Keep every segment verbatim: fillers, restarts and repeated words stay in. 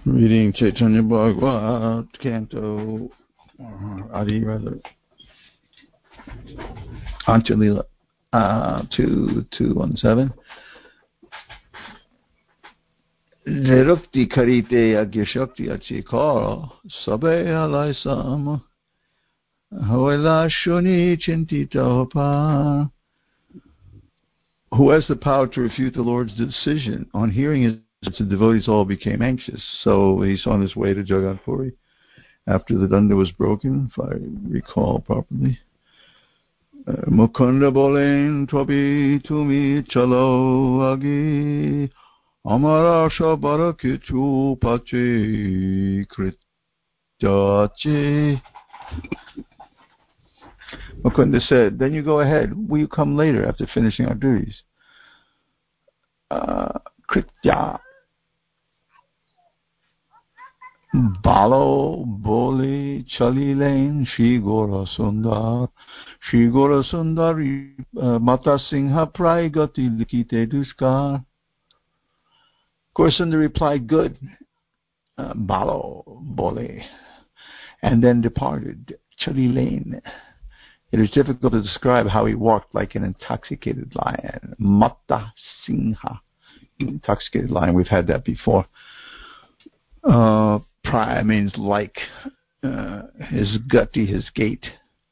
Reading Chaitanya Bhagavat, Canto, or Adi rather, Antya-lila, uh, two two one seven. Nirukti karite agyashakti achikara, sabe alaisam, hoela shuni chintita hopa. Who has the power to refute the Lord's decision? On hearing it, the devotees all became anxious. So he's on his way to Jagat Puri after the danda was broken, if I recall properly. Mukunda bolen tobi tumi chalo agi amara shabara kichu pachi krityachi. Mukunda said, then you go ahead. Will you come later after finishing our duties? Uh, Kritya. Balo boli chali lane Shri Gora Sundar Shri Gora Sundari uh, Mata Singha Praigati Likite Duskar. Gorsundar replied, good, uh, Balo boli, and then departed. Chali lane. It is difficult to describe how he walked like an intoxicated lion. Mata Singha, intoxicated lion. We've had that before. Uh, Pray means like, uh, his gati, his gait.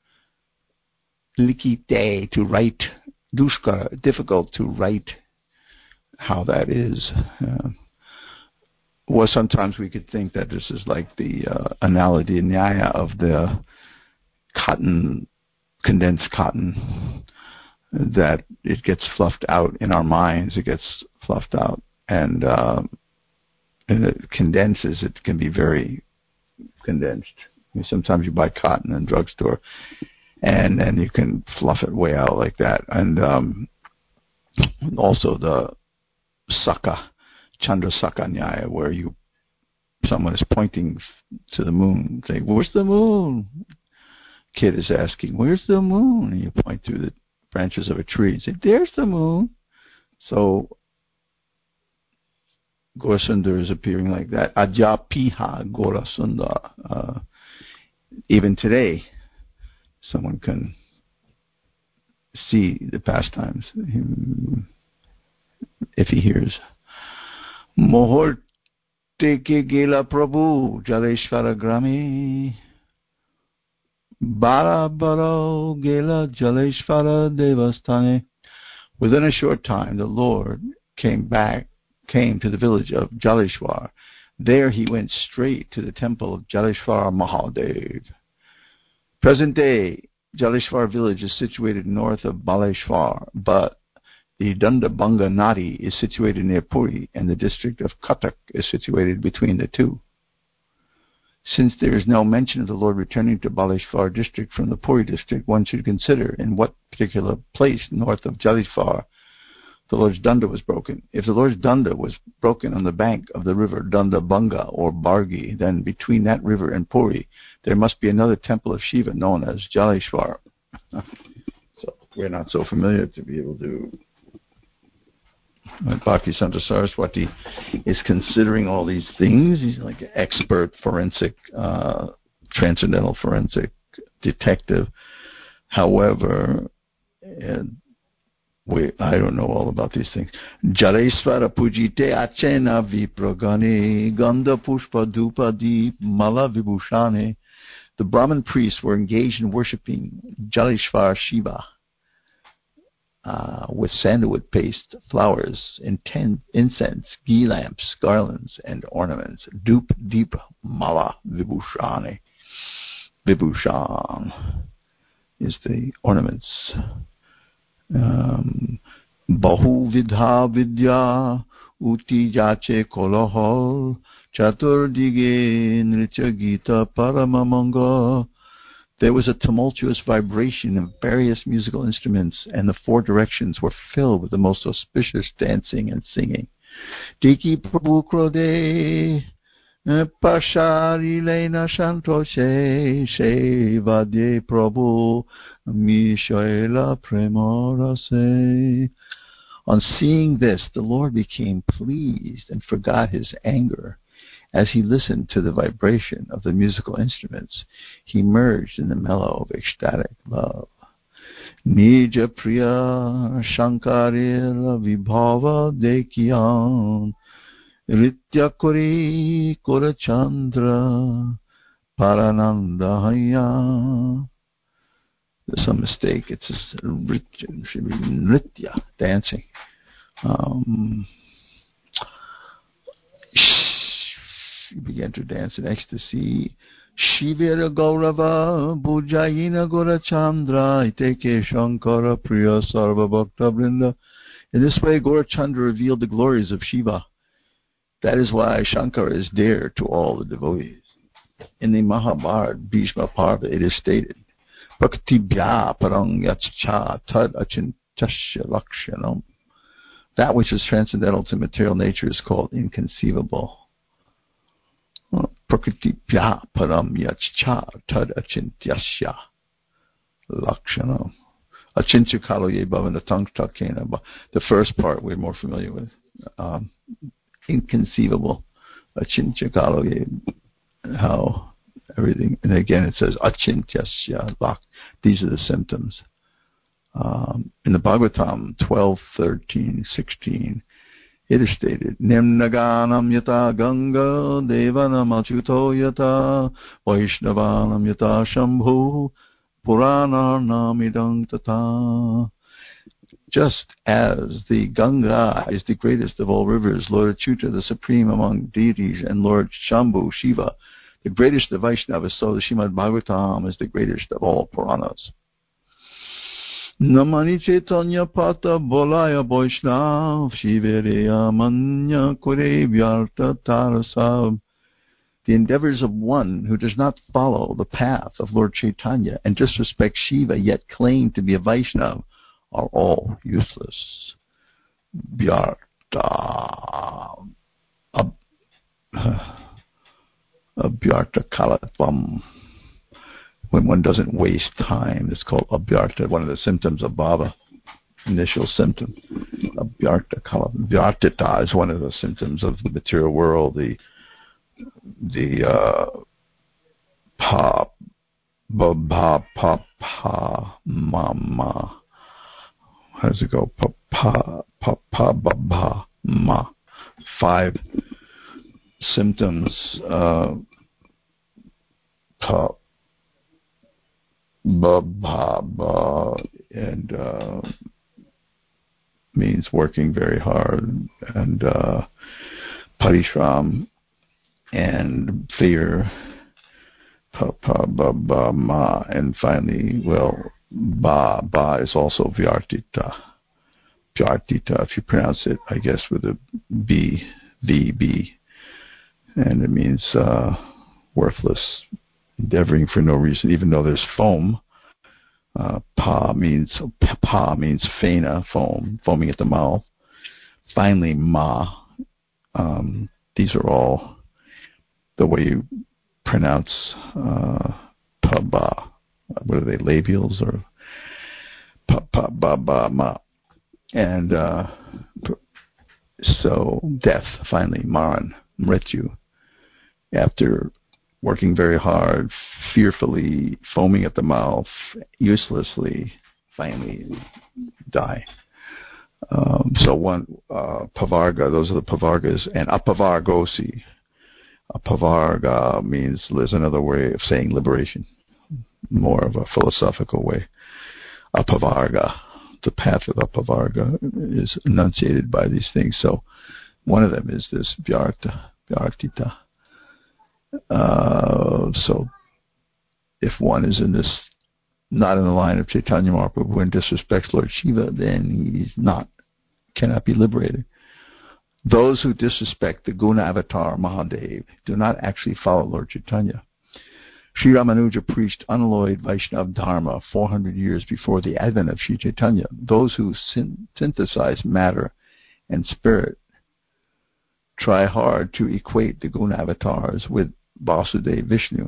Likite, to write. Dushkara, difficult to write how that is. Uh, well, sometimes we could think that this is like the uh, analogy, nyaya of the cotton, condensed cotton, that it gets fluffed out in our minds. It gets fluffed out. And, uh, and it condenses, it can be very condensed. I mean, sometimes you buy cotton in a drugstore, and then you can fluff it way out like that. And um, also the Saka, Chandra Saka Nyaya, where you someone is pointing to the moon, saying, where's the moon? Kid is asking, where's the moon? And you point through the branches of a tree and say, there's the moon. So Gaurasundar is appearing like that. Ajapiha Gaurasundar. Uh, even today, someone can see the pastimes if he hears. Mohorte ke gela Prabhu Jaleshwara Grami Bara Baro Gela Jaleshwara Devastane. Within a short time, the Lord came back came to the village of Jaleshwar. There he went straight to the temple of Jaleshwar Mahadev. Present day, Jaleshwar village is situated north of Baleshwar, but the Dandabanga Nadi is situated near Puri, and the district of Cuttack is situated between the two. Since there is no mention of the Lord returning to Baleshwar district from the Puri district, one should consider in what particular place north of Jaleshwar the Lord's danda was broken. If the Lord's danda was broken on the bank of the river Dandabanga or Bargi, then between that river and Puri, there must be another temple of Shiva known as Jaleshwar. So we're not so familiar to be able to. Bhaktisanta Saraswati is considering all these things. He's like an expert forensic, uh, transcendental forensic detective. However, and We, I don't know all about these things. Jaleshwara pujite achena vipragane ganda pushpa dupa deep mala vibhushane. The Brahmin priests were engaged in worshipping Jaleshwar Shiva uh, with sandalwood paste, flowers, inten- incense, ghee lamps, garlands, and ornaments. Dup deep mala vibhushane. Vibhushan is the ornaments. Um, Bahu vidha vidya uti jache kolahol chatur dige nritya gita paramamanga. There was a tumultuous vibration of various musical instruments, and the four directions were filled with the most auspicious dancing and singing. Diki prabhu krode Pashari Lena Shantoshe Shevadye Prabhu Mishaela Premorase. On seeing this, the Lord became pleased and forgot his anger, As he listened to the vibration of the musical instruments, he merged in the mellow of ecstatic love. Nija Priya Shankarila Vibhava Dekyan Ritya Kori Korachandra Paranandahaya. There's some mistake. It's just Ritya, it should be Nritya, dancing. Um, she began to dance in ecstasy. Shivira Gaurava Bhujayina Gorachandra Iteke Shankara Priya Sarva Bhakta Vrinda. In this way, Gorachandra revealed the glories of Shiva. That is why Shankara is dear to all the devotees. In the Mahabharata Bhishma Parva, it is stated, Bhaktibhya Parang Yachcha Tad Achintasya Lakshanam. That which is transcendental to material nature is called inconceivable. Prakriti-pya param yachcha tad achintyasya lakshanam. Achintya kaloye bhavana tanktakena. The first part we're more familiar with. Um, inconceivable. Achintya kaloye. How everything. And again it says achintyasya lak. These are the symptoms. Um, in the Bhagavatam twelve, thirteen, sixteen, it is stated, Nimnaganam yata ganga devanam achuto yata vaishnavanam yata shambhu puranarnam idang tata. Just as the Ganga is the greatest of all rivers, Lord Achyuta, the supreme among deities, and Lord Shambhu, Shiva, the greatest of Vaishnavas, so the Srimad Bhagavatam is the greatest of all Puranas. Namani Chaitanya Pata Bolaya Vaishnav Shivereya Manya Kure Vyarta Tarasab. The endeavors of one who does not follow the path of Lord Chaitanya and disrespects Shiva yet claim to be a Vaishnav are all useless. Vyarta Abhyarta Kalatvam. When one doesn't waste time, it's called abhyarta, one of the symptoms of bhava, initial symptom. Abhyarta kalatvam. Vyartita is one of the symptoms of the material world. The the uh, pa ba ba pa pa ma ma. How does it go? Pa pa pa pa ba ba ma. Five symptoms. Uh, pa ba ba ba, and uh, means working very hard, and uh, parishram, and fear, pa pa ba ba ma, and finally, well, ba ba is also vyartita. Vyartita, if you pronounce it, I guess with a b, b, b, and it means uh, worthless. Endeavoring for no reason, even though there's foam. Uh, pa means pa means faina, foam, foaming at the mouth. Finally, ma. Um, these are all the way you pronounce uh, pa ba. What are they? Labials or pa pa ba ba ma. And uh, so death. Finally, maran, mrityu. After working very hard, fearfully, foaming at the mouth, uselessly, finally die. Um, so one, uh, pavarga, those are the pavargas, and apavargosi. Apavarga means, there's another way of saying liberation, more of a philosophical way. Apavarga, the path of apavarga is enunciated by these things. So one of them is this vyarta, vyartita. Uh, so if one is in this, not in the line of Chaitanya Mahaprabhu and disrespects Lord Shiva, then he's not, cannot be liberated. Those who disrespect the Guna Avatar Mahadev do not actually follow Lord Chaitanya. Sri Ramanuja preached unalloyed Vaishnava Dharma four hundred years before the advent of Sri Chaitanya. Those who syn- synthesize matter and spirit try hard to equate the Guna Avatars with Vasudeva Vishnu.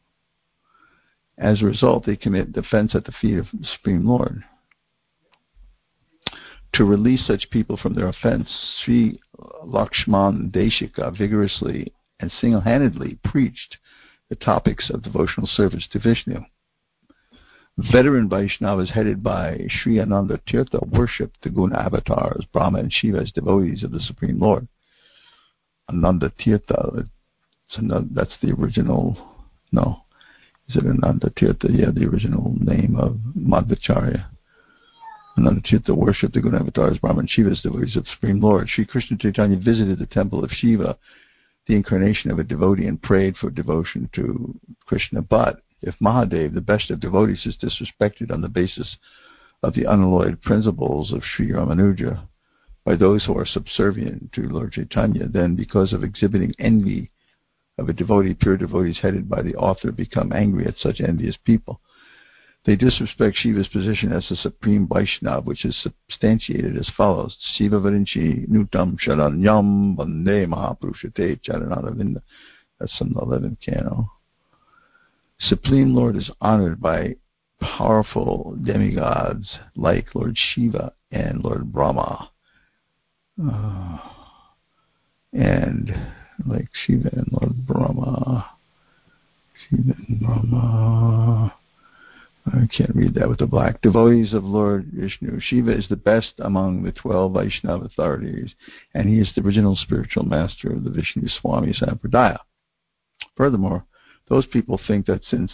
As a result, they commit offense at the feet of the Supreme Lord. To release such people from their offense, Sri Lakshman Deshika vigorously and single-handedly preached the topics of devotional service to Vishnu. Veteran Vaishnavas headed by Sri Ananda Tirtha worshipped the Guna avatars, Brahma and Shiva, as devotees of the Supreme Lord. Ananda Tirtha, that's the original, no, is it Ananda Tirtha? Yeah, the original name of Madhvacharya. Ananda Tirtha worshipped the Guna avatars, Brahma and Shiva, as devotees of the Supreme Lord. Sri Krishna Chaitanya visited the temple of Shiva, the incarnation of a devotee, and prayed for devotion to Krishna. But if Mahadev, the best of devotees, is disrespected on the basis of the unalloyed principles of Sri Ramanuja by those who are subservient to Lord Chaitanya, then because of exhibiting envy of a devotee, pure devotees headed by the author become angry at such envious people. They disrespect Shiva's position as the Supreme Vaishnava, which is substantiated as follows. Shiva Varinchi Nutam Sharanyam Vande Mahapurushate Charanaravinda. That's from the eleventh canto. Supreme Lord is honored by powerful demigods like Lord Shiva and Lord Brahma. Uh, and like Shiva and Lord Brahma. Shiva and Brahma. I can't read that with the black. Devotees of Lord Vishnu. Shiva is the best among the twelve Vaishnava authorities, and he is the original spiritual master of the Vishnu Swami Sampradaya. Furthermore, those people think that since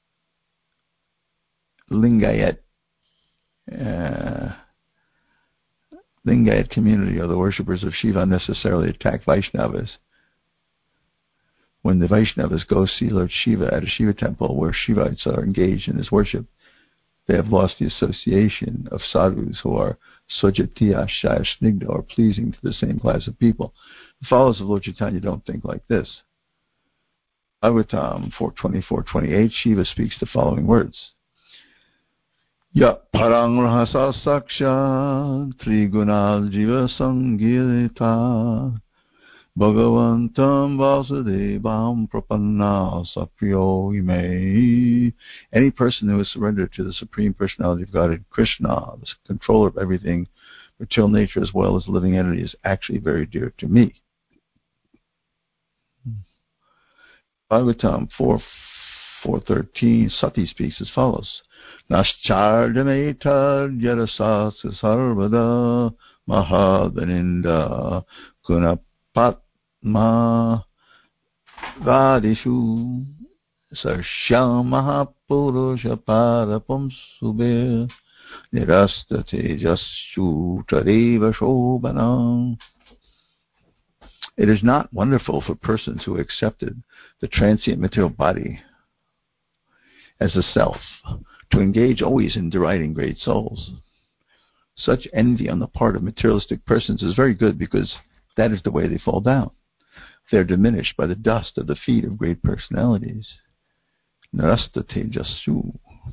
Lingayat, uh, Lingayat community or the worshippers of Shiva unnecessarily attack Vaishnavas, when the Vaishnavas go see Lord Shiva at a Shiva temple where Shivites are engaged in his worship, they have lost the association of sadhus who are Sojatiya Shaya Snigdha, or pleasing to the same class of people. The followers of Lord Chaitanya don't think like this. Bhagavatam four twenty-four twenty-eight, Shiva speaks the following words. Ya parang rahasa saksha trigunal jiva sangirita Bhagavantam Vasudevam Prapanna Sapriyo Ime. Any person who is surrendered to the Supreme Personality of Godhead, Krishna, the controller of everything, material nature as well as living entity, is actually very dear to me. Bhagavatam four thirteen, Sati speaks as follows. Naschardametad yarasas sarvada mahadaninda kunapat Ma Vadishu Sarsham Mahapurusha Parapam Subir Nirastate Jashu Tadeva Shobhanam. It is not wonderful for persons who accepted the transient material body as a self to engage always in deriding great souls. Such envy on the part of materialistic persons is very good, because that is the way they fall down. They are diminished by the dust of the feet of great personalities. Narastate jasu.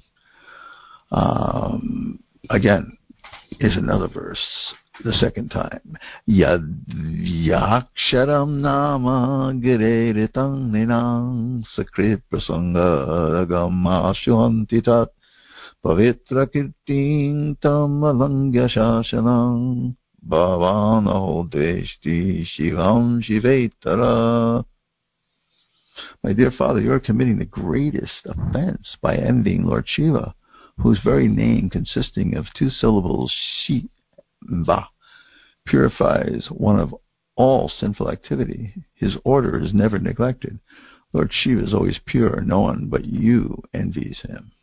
Um, again, is another verse, the second time. Yad yaksharam nama gireritam ninam sakrit prasanga ragama shuhantitat pavitra kirtim tam alangya shashanam Bhavanaho dveshti shivam shivetara. My dear Father, you are committing the greatest offense by envying Lord Shiva, whose very name, consisting of two syllables, Shiva, purifies one of all sinful activity. His order is never neglected. Lord Shiva is always pure. No one but you envies him.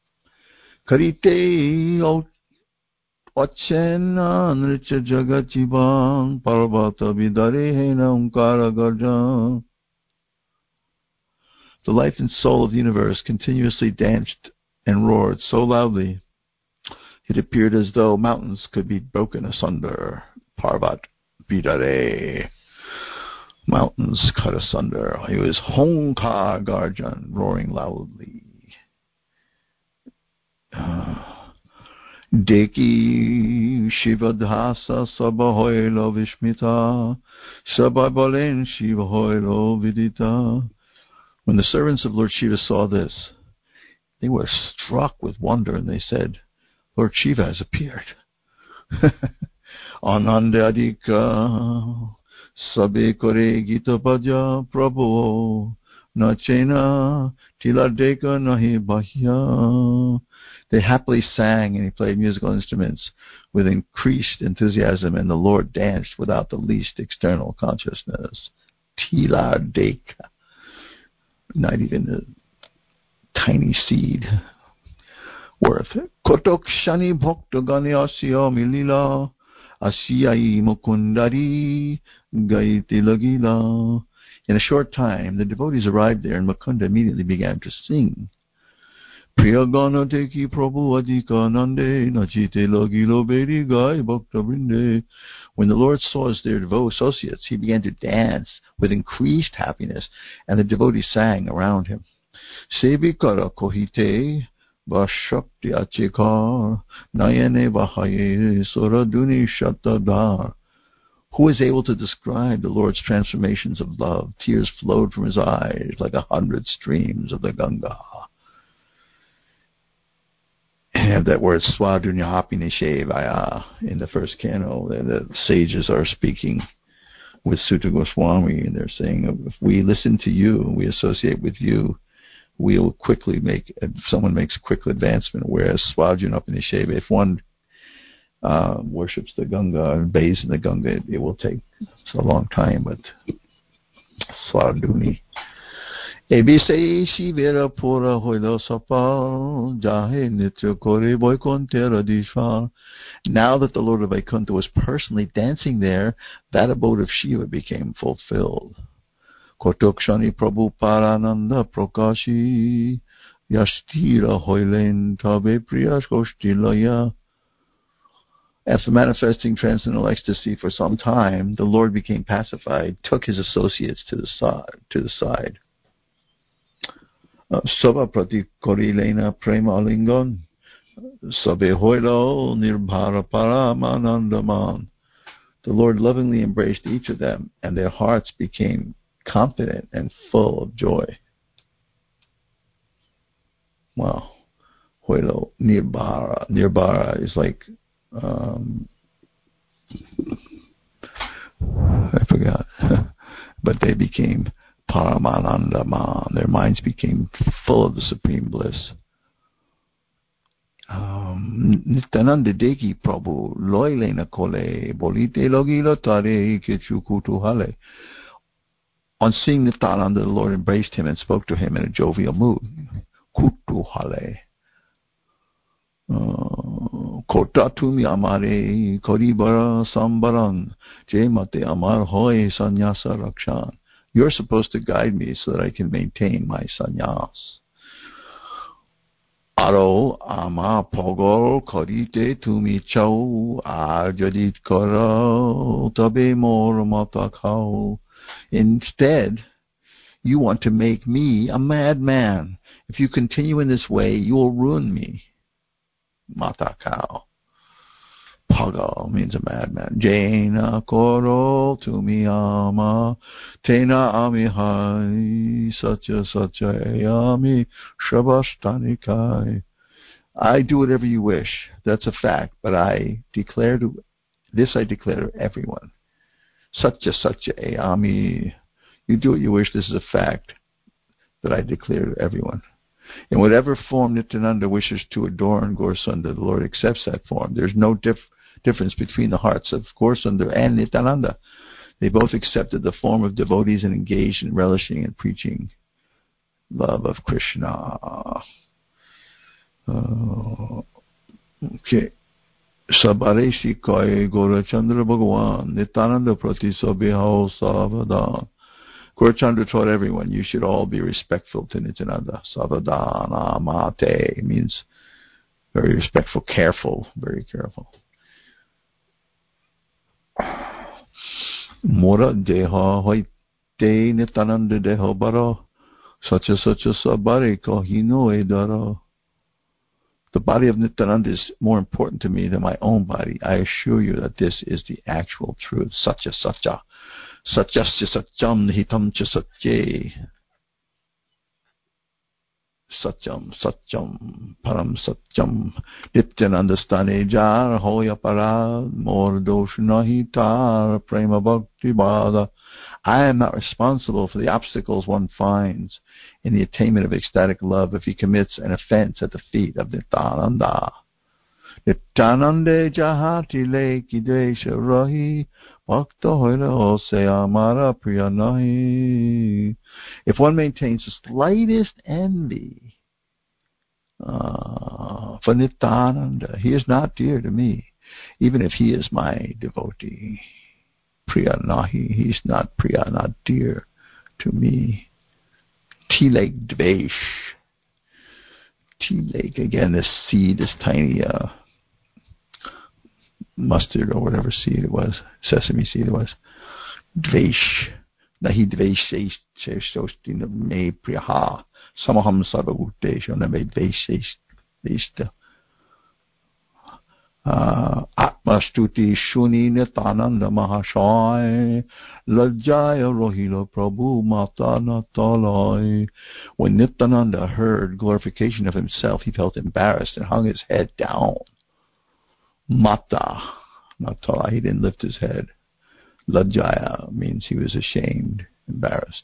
Karite ot Vachena nritya jagajivan parvata vidarehena umkara garjan. The life and soul of the universe continuously danced and roared so loudly it appeared as though mountains could be broken asunder. Parvat vidare. Mountains cut asunder. He was Honkar Garjan, roaring loudly. Uh, Deki Shivadhasa Sabahoilo Vishmita Sababalen Shivahoilo Vidita. When the servants of Lord Shiva saw this, they were struck with wonder, and they said, Lord Shiva has appeared. Anandadika Sabe kore gita bhaja prabhu nachena tiladeka nahi bahya. They happily sang and he played musical instruments with increased enthusiasm, and the Lord danced without the least external consciousness. Tiladeka. Not even a tiny seed worth. Kotok shani bhakta gani asya milila asyai mukundari gaiti lagila. In a short time, the devotees arrived there, and Mukunda immediately began to sing. Priyagana teki prabhu adhika nande nachite lagilo beri gai bhakta brinde. When the Lord saw his dear devout associates, he began to dance with increased happiness, and the devotees sang around him. Sevikara kohite Vashakti achikar nayane vahaye soraduni shatadar. Who is able to describe the Lord's transformations of love? Tears flowed from his eyes like a hundred streams of the Ganga. And have that word swadunyahapinishevaya in the first canto. The, the sages are speaking with Sutta Goswami, and they're saying, if we listen to you, we associate with you, we'll quickly make, if someone makes quick advancement, whereas Swadunyahapinisheva, if one uh, worships the Ganga and bathes in the Ganga, it, it will take a long time, but Swaduni. Ebise shivera pura hoilo sapal jahe nitya kore boikontera dishval. Now that the Lord of Vaikuntha was personally dancing there, that abode of Shiva became fulfilled. Kotokshani Prabhu Parananda Prakashi Yashtira Hoilen Tabe Priyaskoshtilaya. After manifesting transcendental ecstasy for some time, the Lord became pacified, took his associates to the side. To the side. Sava Prati Korilena Prema Lingon Sabe Hoilo Nirbhara Paramanandaman. The Lord lovingly embraced each of them, and their hearts became confident and full of joy. Wow. Hoilo Nirbhara. Nirbhara is like, um, I forgot, but they became Paramanandaman. Their minds became full of the supreme bliss. Nityananda Deki Prabhu Loilena Kole Bolite Logila Tare Kechukutu Hale. On seeing Nityananda, the Lord embraced him and spoke to him in a jovial mood. Kutu Hale. Kotatumi Amare Koribara Sambaran Jemate Amar Hoy Sanyasa Rakshan. You're supposed to guide me so that I can maintain my sannyas. Aro ama pogol korite tumi chau ajadit karo tabe mor matakao. Instead, you want to make me a madman. If you continue in this way, you will ruin me. Matakao. Pagal means a madman. Jaina koro tumi ama tena amihai satya satyayami shabastanikai. I do whatever you wish. That's a fact, but I declare to this I declare to everyone. Satya satyayami. You do what you wish. This is a fact that I declare to everyone. In whatever form Nityananda wishes to adorn Gaurasundar, the Lord accepts that form. There's no diff- difference between the hearts of Gaurasundar and Nityananda. They both accepted the form of devotees and engaged in relishing and preaching love of Krishna. Uh, okay. Sabareshi Kaya Gaurachandra Bhagavan Nityananda Prati Sabihao Savadan. Gaurachandra taught everyone, you should all be respectful to Nityananda. Savadana Mate means very respectful, careful, very careful. Mora deha hoite Nityananda deha bara sacha sacha sabare kahino edara. The body of Nityananda is more important to me than my own body. I assure you that this is the actual truth. Satya satya. Satyasya satyam hitam cha satye. Satyam, Satyam, Param Satyam, Nityananda Stane Jar, Hoya Parad, More Dosh Nahi Tar, Prema Bhakti Bada. I am not responsible for the obstacles one finds in the attainment of ecstatic love if he commits an offense at the feet of Nityananda. Nityanande Jahati Leki Desha Rahi, Bhakta Hoila Ose Amara Priya Nahi. If one maintains the slightest envy uh, for Nityananda, he is not dear to me, even if he is my devotee. Priya Nahi, he's not Priya, not dear to me. Tilek Dvesh. Tilek, again, this seed, this tiny uh, mustard or whatever seed it was, sesame seed it was. Dvesh. Nahi dvesh seshostina me priyaha. Samaham sarvabhuteshu name dvesh seshta. Atmastuti shuni nitananda mahashai. Lajjaya rohila prabhu mata natalai. When Nityananda heard glorification of himself, he felt embarrassed and hung his head down. Mata natalai, he didn't lift his head. Lajjaya means he was ashamed, embarrassed.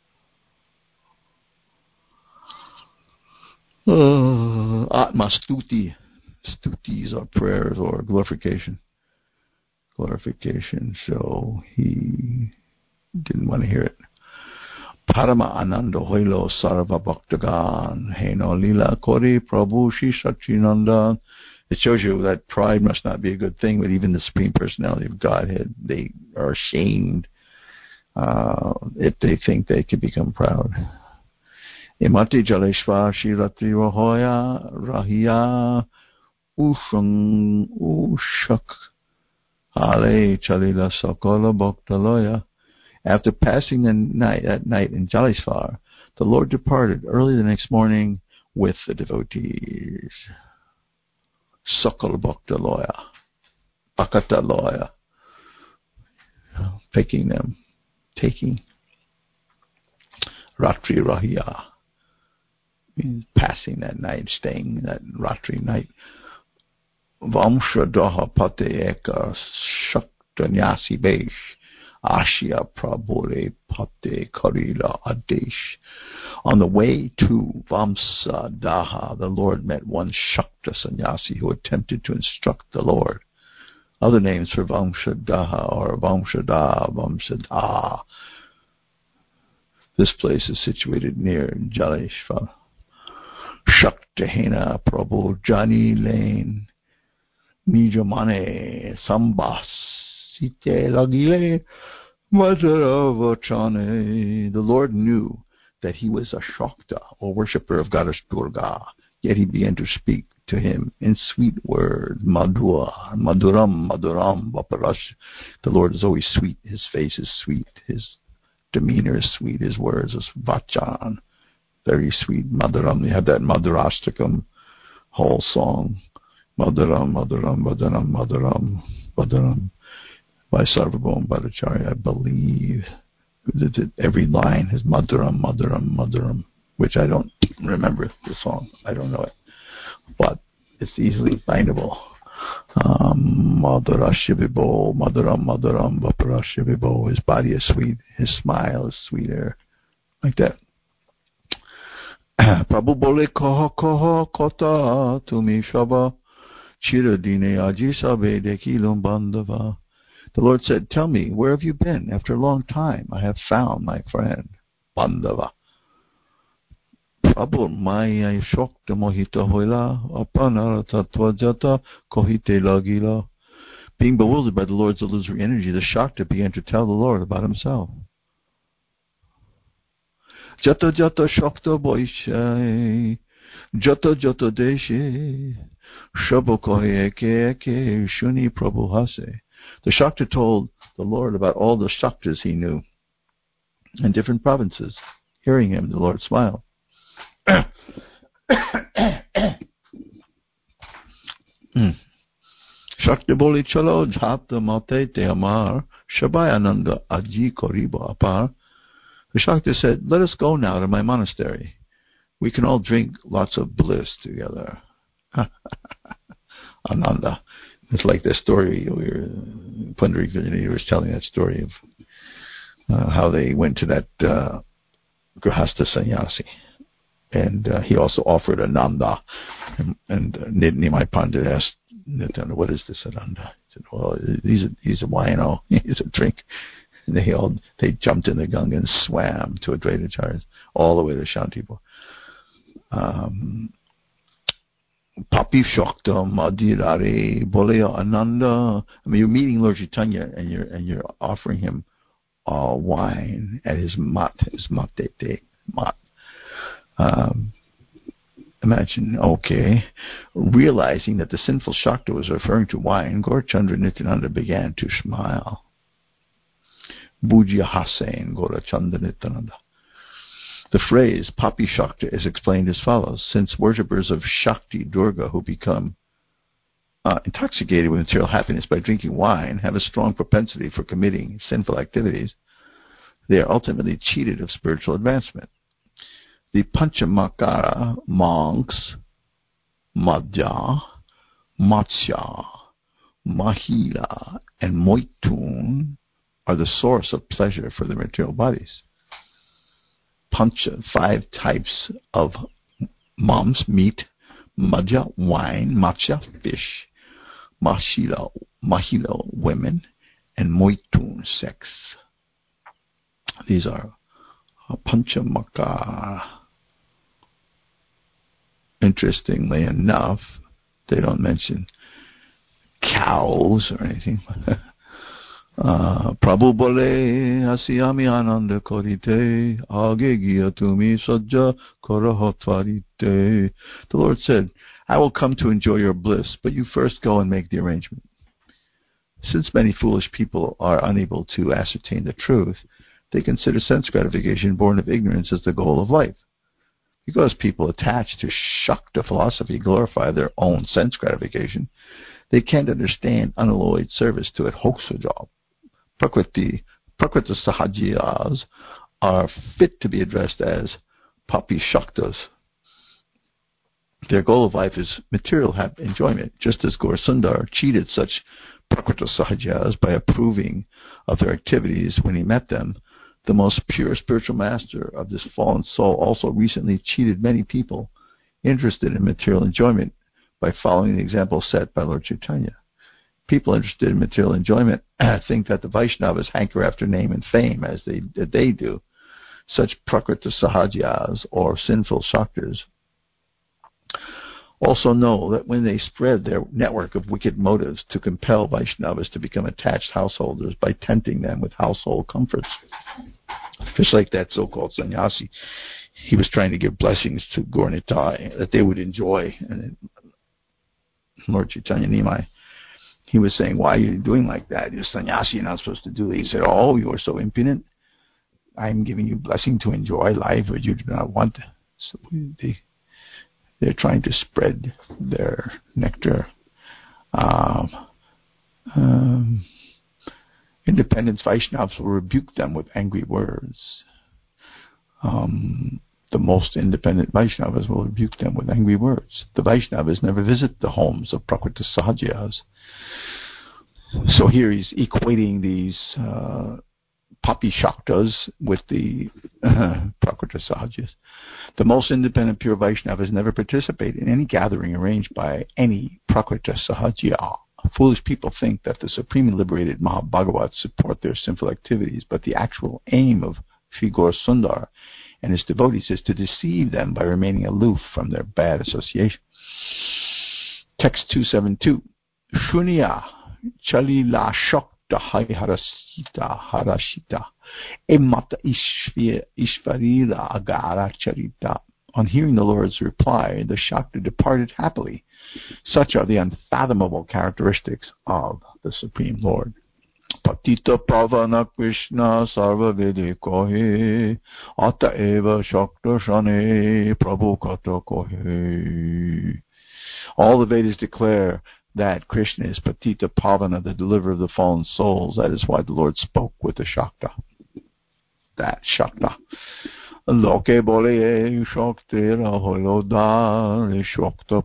Uh, Atma stuti. Stutis are prayers or glorification. Glorification. So he didn't want to hear it. Parama Ananda Hoilo Sarva Bhaktagan Heno Lila Kori Prabhu Shri Sachinanda. It shows you that pride must not be a good thing, but even the Supreme Personality of Godhead, they are ashamed uh, if they think they can become proud. Imati Jaleshva Shiratri Rahoya Rahia Ushang Ushak Ale Chalila Sakola Bhaktaloya. After passing the night at night in Jaleshvar, the Lord departed early the next morning with the devotees. Sakal Bhakta Loya, Bhakata Loya, picking them, taking. Ratri Rahia means passing that night, staying that Ratri night. Vamsha Daha Pate Eka Shakta Nyasi Besh Ashya Prabhure Pate Karila Adesh. On the way to Vamsa Daha, the Lord met one Shakta sannyasi who attempted to instruct the Lord. Other names for Vamsa Daha or Vamsa Daha, Vamsa Daha. This place is situated near Jaleshvar. Shaktahena Prabhu Jani Lane Nijamane Sambas Site Lagile Madharavachane. The Lord knew that he was a Shakta, or worshipper of Goddess Durga, yet he began to speak to him in sweet words. Madhura, Madhuram, Madhuram, Vaparash. The Lord is always sweet. His face is sweet. His demeanor is sweet. His words is Vachan. Very sweet. Madhuram. You have that Madhurastakam whole song. Madhuram, Madhuram, Madhuram, Madhuram, Madhuram. By Sarvabhauma Bhattacharya, I believe. Every line is Madhuram, Madhuram, Madhuram, which I don't remember the song. I don't know it. But it's easily findable. Um, Madhurashivibho, Madhuram, Madhuram, Vaparashivibho. His body is sweet. His smile is sweeter. Like that. Prabhu bole kaha kaha kota tumi shava chiradine aji sabe dekilum bandava. The Lord said, tell me, where have you been? After a long time, I have found my friend, Bandava. Prabhu maya shokta mohita hoila, apana tatvajata kohite lagila. Being bewildered by the Lord's illusory energy, the Shakta began to tell the Lord about himself. Jata jata shokta boishai, jata jata deshe, shabo kohe eke eke shuni prabhu hase. The Shakta told the Lord about all the Shaktas he knew in different provinces. Hearing him, the Lord smiled. Shakta boli chalo jhata mate te amar shabayananda aji koriba apar. The Shakta said, let us go now to my monastery. we can all drink lots of bliss together. Ananda. It's like the story we were, Pundarik Vijayanath was telling that story of uh, how they went to that uh, Grihastha sannyasi. And uh, he also offered Ananda. And, and uh, Nimai Pandit asked Nityananda, what is this Ananda? He said, well, he's a, he's a wino. He's a drink. And they all, they jumped in the Ganga and swam to Advaita Acharya all the way to Shantipur. Um, Papi Shakta Madhirare Bolaya Ananda. I mean, you're meeting Lord Chaitanya and you're and you're offering him uh, wine at his mat, his mat mat. Um, imagine, okay, realizing that the sinful Shakta was referring to wine, Gaurachandra Nityananda began to smile. Bujya Hasen Gaurachandra Nityananda. The phrase Papi Shakta is explained as follows. Since worshippers of Shakti Durga who become uh, intoxicated with material happiness by drinking wine have a strong propensity for committing sinful activities, they are ultimately cheated of spiritual advancement. The Panchamakara monks, Madhya, Matsya, Mahila, and Moitun are the source of pleasure for the material bodies. Pancha, five types of mams, meat, Madhya, wine, Matsya, fish, Mahila, Mahila, women, and Moitun, sex. These are uh, Panchamakara. Interestingly enough, they don't mention cows or anything. Uh, Prabhu bole asiyami ananda korite age giyatumi sajja karahatvarite. The Lord said, I will come to enjoy your bliss, but you first go and make the arrangement. Since many foolish people are unable to ascertain the truth, they consider sense gratification born of ignorance as the goal of life. Because people attached to Shakta philosophy glorify their own sense gratification, they can't understand unalloyed service to it. Hoksujab. Prakriti, Prakriti Sahajiyas are fit to be addressed as Papi Shaktas. Their goal of life is material enjoyment, just as Gaur Sundar cheated such Prakriti Sahajiyas by approving of their activities when he met them. The most pure spiritual master of this fallen soul also recently cheated many people interested in material enjoyment by following the example set by Lord Chaitanya. People interested in material enjoyment think that the Vaishnavas hanker after name and fame as they, they do. Such Prakriti Sahajiyas or sinful Shaktas also know that when they spread their network of wicked motives to compel Vaishnavas to become attached householders by tempting them with household comforts. Just like that so-called sannyasi, he was trying to give blessings to Gaur Nitai that they would enjoy. And Lord Chaitanya Nimai, he was saying, why are you doing like that? You're sannyasi, you're not supposed to do it. He said, oh, you are so impudent. I'm giving you blessing to enjoy life, but you do not want. So they, they're trying to spread their nectar. Um, um, independent Vaishnavas will rebuke them with angry words. Um, the most independent Vaishnavas will rebuke them with angry words. The Vaishnavas never visit the homes of Prakriti Sahajiyas. So here he's equating these uh, Papi Shaktas with the uh, Prakriti Sahajiyas. The most independent pure Vaishnavas never participate in any gathering arranged by any Prakriti Sahajiya. Foolish people think that the supremely liberated Mahabhagavats support their sinful activities, but the actual aim of Sri Gaur Sundar and his devotees is to deceive them by remaining aloof from their bad association. Text two seventy-two. Shunya chalila shakta hai harasita harashita emata ishvarira agara charita. On hearing the Lord's reply, the Shakta departed happily. Such are the unfathomable characteristics of the Supreme Lord. Patita Pavana Krishna Sarva Vede Kohe Ata Eva Shakta Shane Prabhu Kata Kohe. All the Vedas declare that Krishna is Patita Pavana, the deliverer of the fallen souls. That is why the Lord spoke with the Shakta. That Shakta. Loke bole shoktera holodar shokta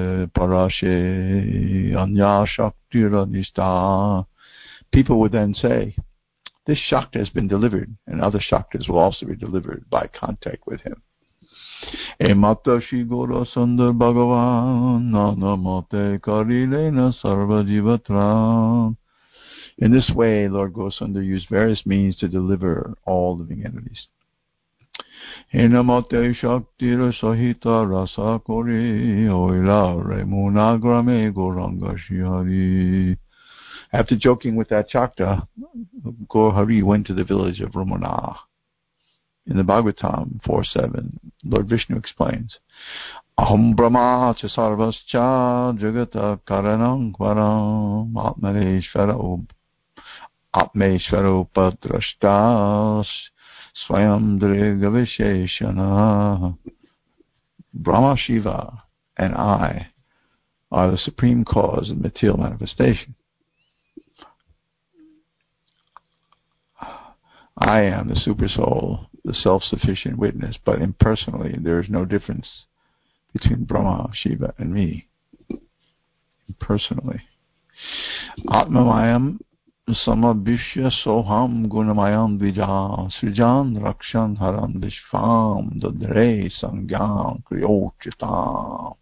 parashe anya shaktira nista. People would then say, this Shakta has been delivered, and other Shaktas will also be delivered by contact with him. Emata Shigora Sundar Bhagavan Nanamate Karilena Sarva Jivatran. In this way, Lord Gosundar used various means to deliver all living entities. Enamate Shaktira Sahita Rasa Kori Oila Remunagrame Goranga Shihari. After joking with that Shakta, Gaur-Hari went to the village of Ramana. In the Bhagavatam four seven, Lord Vishnu explains, Aham Brahma cha sarvascha jagata karanam kvaram atmaneshvara atmeshvara upadrashtas swayam driga visheshana. Brahma, Shiva, and I are the supreme cause of material manifestation. I am the Supersoul, the self-sufficient witness, but impersonally there is no difference between Brahma, Shiva, and me. Impersonally. Atmamayam samabhishya soham gunamayam dvija srijan rakshan haram vishvam dadre sangyam kriyochitam.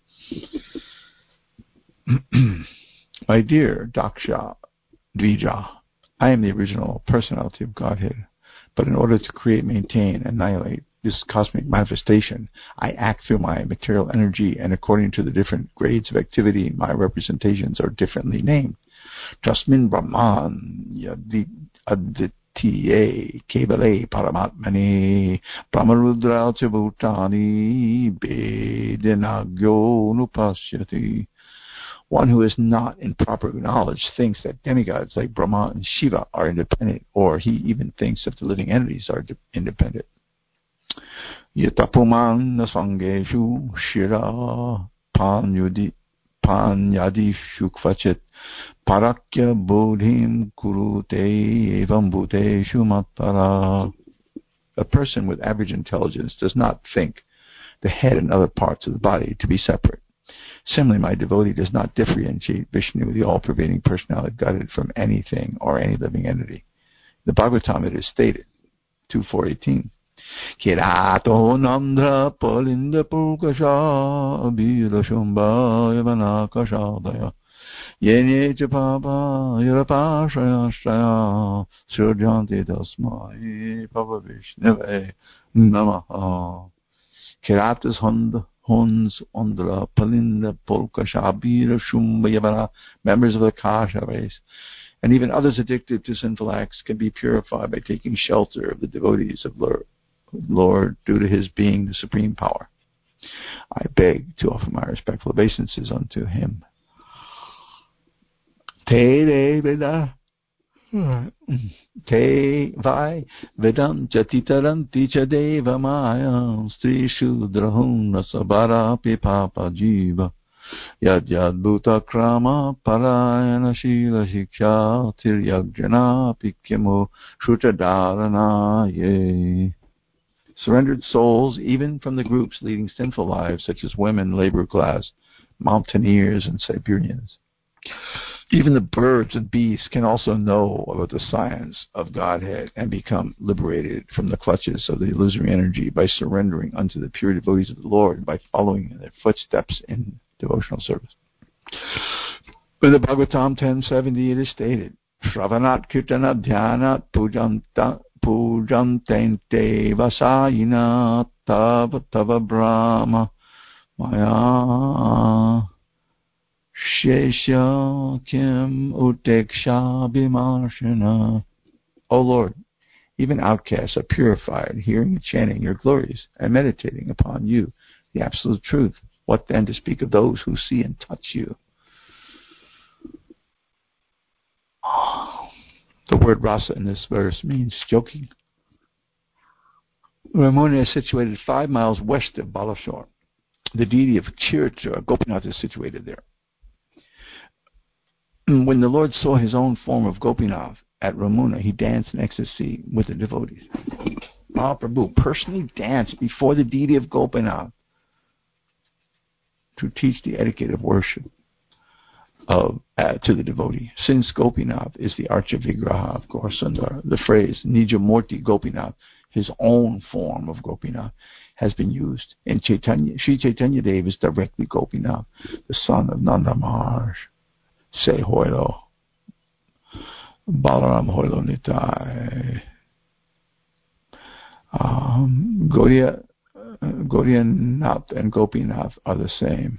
My dear Daksha Dvija, I am the original personality of Godhead. But in order to create, maintain, annihilate this cosmic manifestation, I act through my material energy, and according to the different grades of activity, my representations are differently named. Tasmin Brahman Yadi Aditiye Kevale Paramatmane Brahmarudra Chabhutani Bedenagyo Nupasyati. One who is not in proper knowledge thinks that demigods like Brahma and Shiva are independent, or he even thinks that the living entities are de- independent. Yatapuman nasangeshu shira panyudi panyadishu kvachet parakya bodhim kurute evam bhuteshu matara. A person with average intelligence does not think the head and other parts of the body to be separate. Similarly, my devotee does not differentiate Vishnu, the all-pervading personality Godhead, from anything or any living entity. The Bhagavatam it is stated, two four eighteen, Kirato Nandra Palinda Pulkasha Abhira Shumba Yavanakashadaya Yenecha Papa Yarapashaya Shaya Surjanti Tasmai Papa Vishnave Namaha. Kiratas Honda Hons, Ondra, Palinda, Polka, Shabira, Shumba, Yavana, members of the Kasha race, and even others addicted to sinful acts can be purified by taking shelter of the devotees of Lord, Lord due to his being the supreme power. I beg to offer my respectful obeisances unto him. Te Veda Te vai vedam jatitaranti cha deva maya stri shudrahun nasabara pipapa jiva yad yad bhuta krama parayana shila shiksha tiryajana pikyamo shrutadharana ye. Surrendered souls, even from the groups leading sinful lives, such as women, labor class, mountaineers, and Siberians. Even the birds and beasts can also know about the science of Godhead and become liberated from the clutches of the illusory energy by surrendering unto the pure devotees of the Lord and by following in their footsteps in devotional service. In the Bhagavatam ten seventy it is stated, Shravanat Kirtana Dhyanat Pujanta Pujantente Vasayina Tava Tava Brahma Maya Shesha Kim Uteksha Bimarshana. O Lord, even outcasts are purified, hearing and chanting your glories and meditating upon you, the absolute truth. What then to speak of those who see and touch you? The word rasa in this verse means joking. Ramuna is situated five miles west of Balashore. The deity of Chiritra, Gopinath, is situated there. When the Lord saw his own form of Gopinath at Ramuna, he danced in ecstasy with the devotees. Mahaprabhu personally danced before the deity of Gopinath to teach the etiquette of worship of uh, to the devotee. Since Gopinath is the Archa Vigraha of Gaurasundar, the phrase Nijamurti Gopinath, his own form of Gopinath, has been used. And Chaitanya, Sri Chaitanya Dev is directly Gopinath, the son of Nanda Maharaj. Say Hoilo. Balaram Hoilo Nitai. Um, Gaudiya, uh, Gaudiya Nath and Gopinath are the same.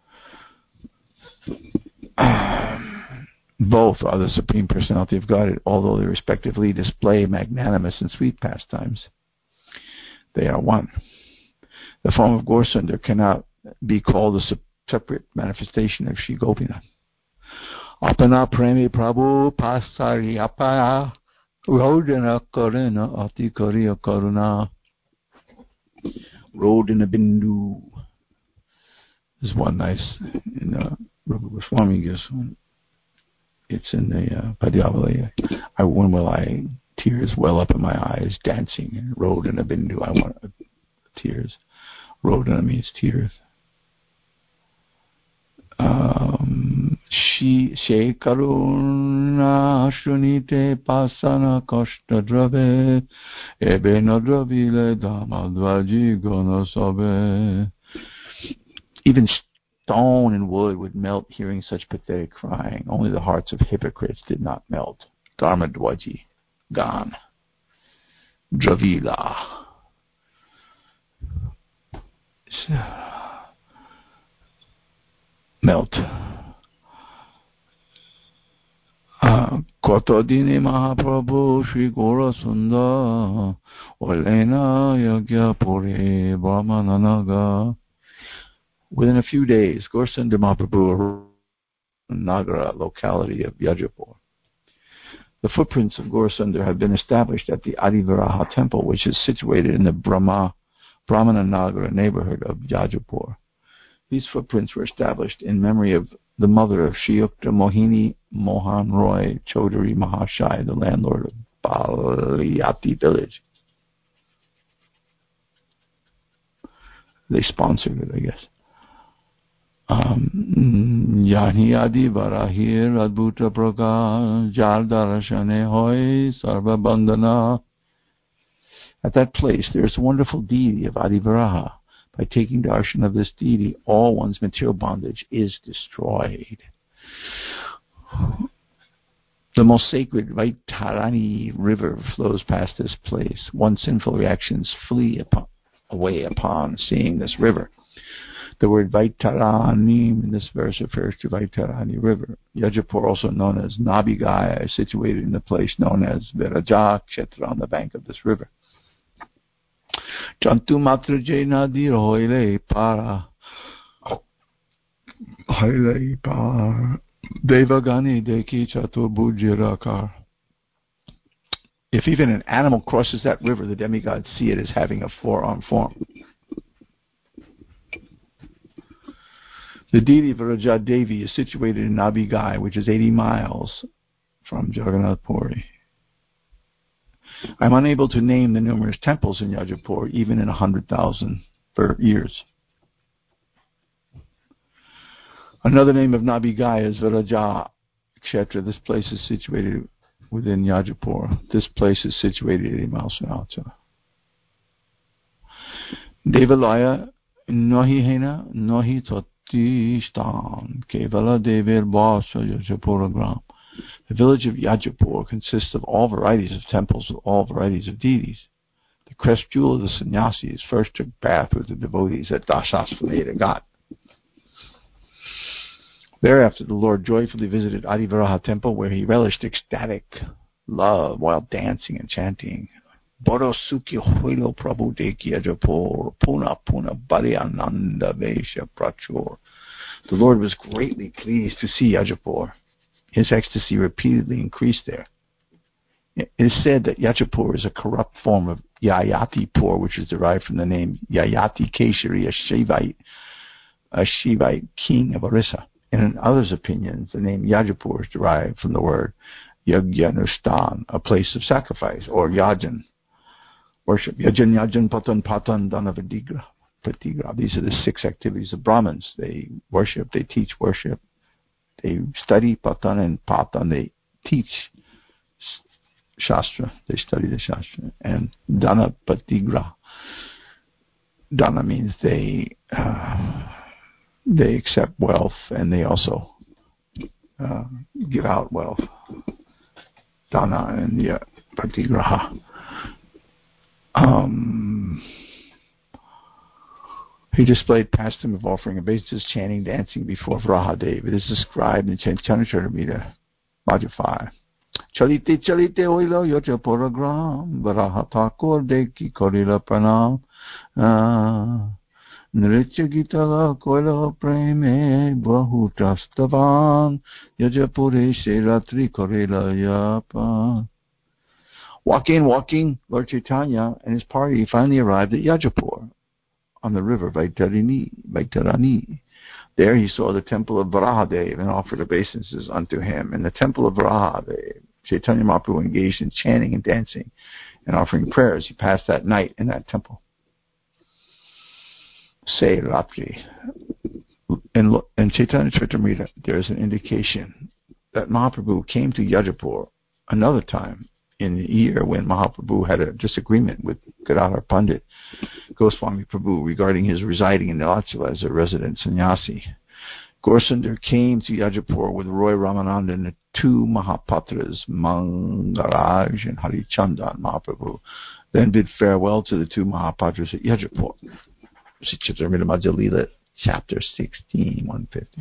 Both are the Supreme Personality of Godhead, although they respectively display magnanimous and sweet pastimes. They are one. The form of Gaurasundar cannot be called a separate manifestation of Sri Gopinath. Apana premi prabhu pasari apaya rodana karuna ati kariya karuna rodana bindu. There's one nice in uh, Rupa Goswami gives one. It's in the uh, Padyavali. I, when will I tears well up in my eyes, dancing and rodana bindu. I want uh, tears. Rodana means tears. Um, She she karuna shunite pasana koshta drave ebe nadravile damadvaji gana sabe. Even stone and wood would melt hearing such pathetic crying. Only the hearts of hypocrites did not melt. Dharmadvaji, gone. Dravila. Melt. Kotodini Mahaprabhu Shri Gaurasundar Olena Yagyapuri Brahmananaga. Within a few days, Gaurasundar Mahaprabhu arrived in Nagara, locality of Yajapur. The footprints of Gaurasundar have been established at the Adivaraha temple, which is situated in the Brahma, Brahmana Nagara neighborhood of Yajapur. These footprints were established in memory of the mother of Shriyukta Mohini Mohan Roy Chaudhary Mahashai, the landlord of Baliyati village. They sponsored it, I guess. Yahi Adi Varahir Adbhuta Prakash Jar Darashane Hoy Sarva Bandhana. At that place there is a wonderful deity of Adi Varaha. By taking darshan of this deity, all one's material bondage is destroyed. The most sacred Vaitarani river flows past this place. One's sinful reactions flee upon, away upon seeing this river. The word Vaitarani in this verse refers to Vaitarani river. Yajapur, also known as Nabigaya, is situated in the place known as Viraja Kshetra on the bank of this river. Jantu matra jena dir hoile para hoile par devagani deki chatur bhujirakar. If even an animal crosses that river, the demigods see it as having a four-armed form. The deity of Viraja Devi is situated in Nabigai, which is eighty miles from Jagannath Puri. I'm unable to name the numerous temples in Yajapur, even in a hundred thousand years. Another name of Nabigai is Viraja Kshetra. This place is situated within Yajapur. This place is situated eighty miles from Alta. Devalaya Nohi Hena Nohi Totistan Kevala Dever Basa Yajapura Gram. The village of Yajapur consists of all varieties of temples with all varieties of deities. The crest jewel of the sannyasis first took bath with the devotees at Dasasvaneda Ghat. Thereafter, the Lord joyfully visited Adivaraha temple, where he relished ecstatic love while dancing and chanting. Boro Sukhi Hoilo Prabhu Deki Yajapur Puna Puna Bari Ananda Vesha Prachur. The Lord was greatly pleased to see Yajapur. His ecstasy repeatedly increased there. It is said that Yajapur is a corrupt form of Yayatipur, which is derived from the name Yayati Keshari, a Shivite, a Shivite king of Orissa. And in others' opinions, the name Yajapur is derived from the word Yagyanustan, a place of sacrifice, or Yajan. worship. Yajan, yajan, patan, patan, dana, vadigra, patigra. These are the six activities of Brahmins. They worship, they teach worship, they study patan and patan, they teach Shastra, they study the Shastra. And dana, patigra. Dana means they uh, they accept wealth and they also uh, give out wealth. Dana and yeah, patigraha. Um, he displayed pastime of offering obeisances, chanting, dancing before Varahadev. It is described in Chaitanya Charitamrita, Bhajja five. Chalite chalite oilo yocha puragram Varaha Thakur deki korila pranam Nritya gitala koila preme Bahutrastavan Yajapure Ratri korila yapa. Walking, walking, Lord Chaitanya and his party finally arrived at Yajapur on the river Vaitarini, Vaitarani. There he saw the temple of Varahadev and offered obeisances unto him. In the temple of Varahadev, Chaitanya Mahaprabhu engaged in chanting and dancing and offering prayers. He passed that night in that temple. Say Ratri. In, in Chaitanya Charitamrita, there is an indication that Mahaprabhu came to Yajapur another time in the year when Mahaprabhu had a disagreement with Gadadhar Pandit Goswami Prabhu regarding his residing in Nilachala as a resident sannyasi. Gaurasunder came to Yajapur with Roy Ramananda and the two Mahapatras, Mangaraj and Harichandan Mahaprabhu, then bid farewell to the two Mahapatras at Yajapur. Chaitanya Madhya Leela, chapter sixteen, one fifty.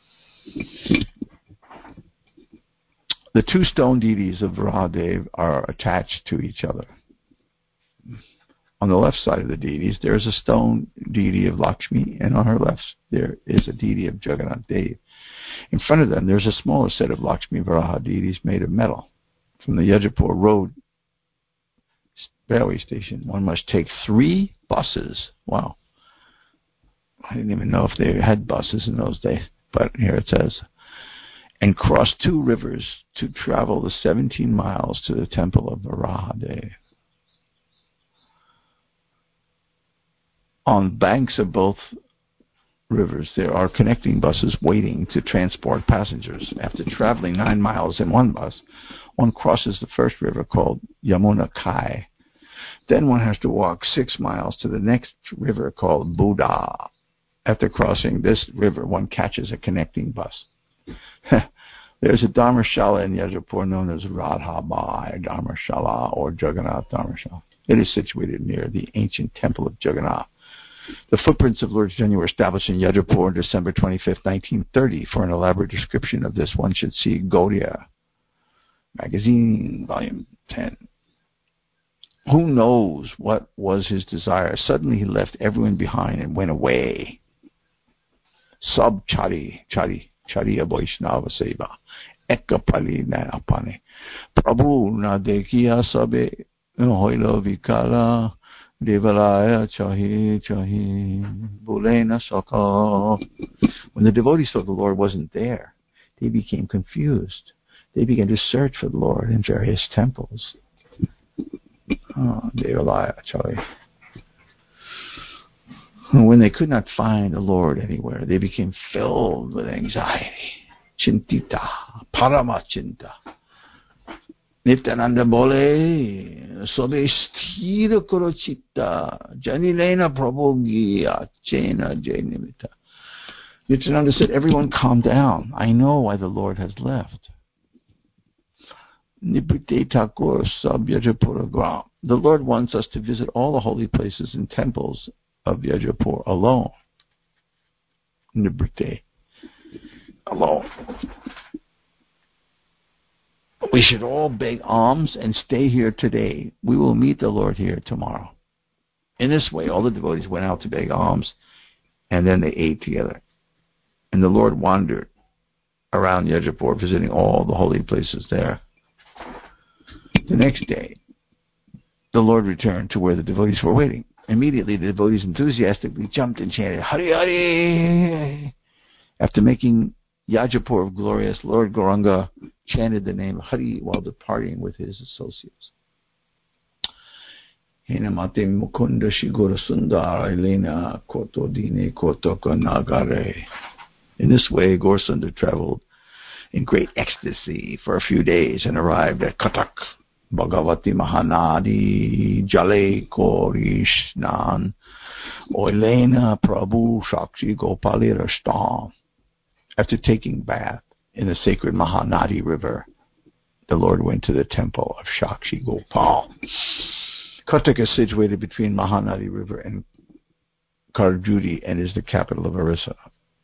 The two stone deities of Varahadev are attached to each other. On the left side of the deities, there is a stone deity of Lakshmi, and on her left, there is a deity of Jagannath Dev. In front of them, there's a smaller set of Lakshmi Varaha deities made of metal. From the Yajapur Road railway station, one must take three buses. Wow. I didn't even know if they had buses in those days, but here it says, and cross two rivers to travel the seventeen miles to the temple of Varahadev. On banks of both rivers, there are connecting buses waiting to transport passengers. After traveling nine miles in one bus, one crosses the first river called Yamuna Kai. Then one has to walk six miles to the next river called Buddha. After crossing this river, one catches a connecting bus. There's a Dharmashala in Yajapur known as Radhabai Dharmashala or Jagannath Dharmashala. It is situated near the ancient temple of Jagannath. The footprints of Lord Chaitanya were established in Yajapur on December twenty-fifth, nineteen thirty. For an elaborate description of this, one should see Gaudiya Magazine, Volume ten. Who knows what was his desire? Suddenly he left everyone behind and went away. Sab Chari, Chari, Chariya Vaishnava Seva, Ekapali na apane. Prabhu na dekhiya sabe, hoilo vikala, devalaya chahi chahi, bole na saka. When the devotees saw the Lord wasn't there, they became confused. They began to search for the Lord in various temples. Oh, devalaya chahi. When they could not find the Lord anywhere, they became filled with anxiety. Chintita, paramachinta. Nityananda bole, sobe sthira karo chitta, janilena prabhogi achena jainimita. Nityananda said, everyone calm down. I know why the Lord has left. Nipite Thakur sab Yajapura gram. The Lord wants us to visit all the holy places and temples of Yajapur alone. Nibrite. Alone. We should all beg alms and stay here today. We will meet the Lord here tomorrow. In this way, all the devotees went out to beg alms, and then they ate together. And the Lord wandered around Yajapur, visiting all the holy places there. The next day, the Lord returned to where the devotees were waiting. Immediately, the devotees enthusiastically jumped and chanted, Hari Hari! After making Yajapur glorious, Lord Gauranga chanted the name Hari while departing with his associates. Hinamati Mukunda Shigura Sundara Elena Koto Dine Kotoko Nagare. In this way, Gaurasundar traveled in great ecstasy for a few days and arrived at Katak, Bhagavati Mahanadi, Jale Korishnan, Oilena Prabhu Shakshi Gopalirashtam. After taking bath in the sacred Mahanadi river, the Lord went to the temple of Shakshi Gopal. Katak is situated between Mahanadi river and Karjudi and is the capital of Orissa.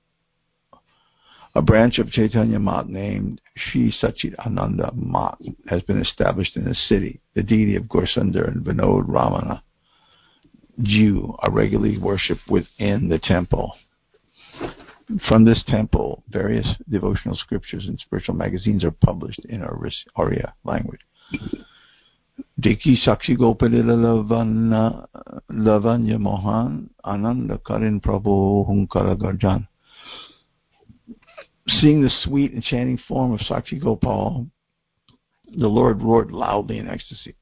A branch of Chaitanya Math named Shri Sachit Ananda Math has been established in the city. The deity of Gaurasundar and Vinod Ramana Jew are regularly worshipped within the temple. From this temple, various devotional scriptures and spiritual magazines are published in Oriya language. Deki Sakshi Gopalila Lavanya Mohan Ananda Karin Prabhu Hunkara Garjan. Seeing the sweet enchanting form of Sakshi Gopal, the Lord roared loudly in ecstasy.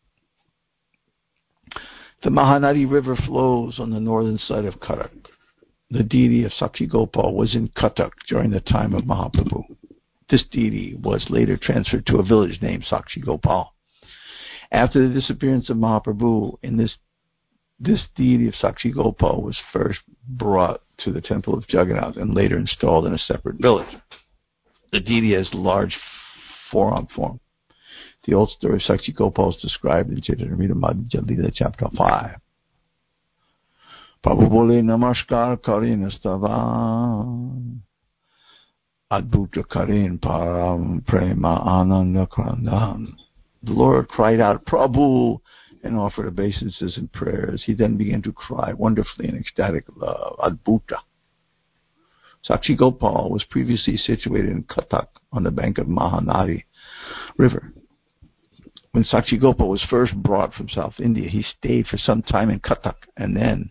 The Mahanadi river flows on the northern side of Katak. The deity of Sakshi Gopal was in Katak during the time of Mahaprabhu. This deity was later transferred to a village named Sakshi Gopal. After the disappearance of Mahaprabhu, in this this deity of Sakshi Gopal was first brought to the temple of Jagannath and later installed in a separate village. The deity has large four-arm form. The old story of Sakshi Gopal is described in Chaitanya Madhya Lila chapter five. Prabhu bole namaskar karin stavan adbhuta karin param prema ananda krandan. The Lord cried out, Prabhu, and offered obeisances and prayers. He then began to cry wonderfully in ecstatic love, Adbhuta. Sakshi Gopal was previously situated in Katak on the bank of Mahanadi river. When Sakshi Gopal was first brought from South India, he stayed for some time in Katak and then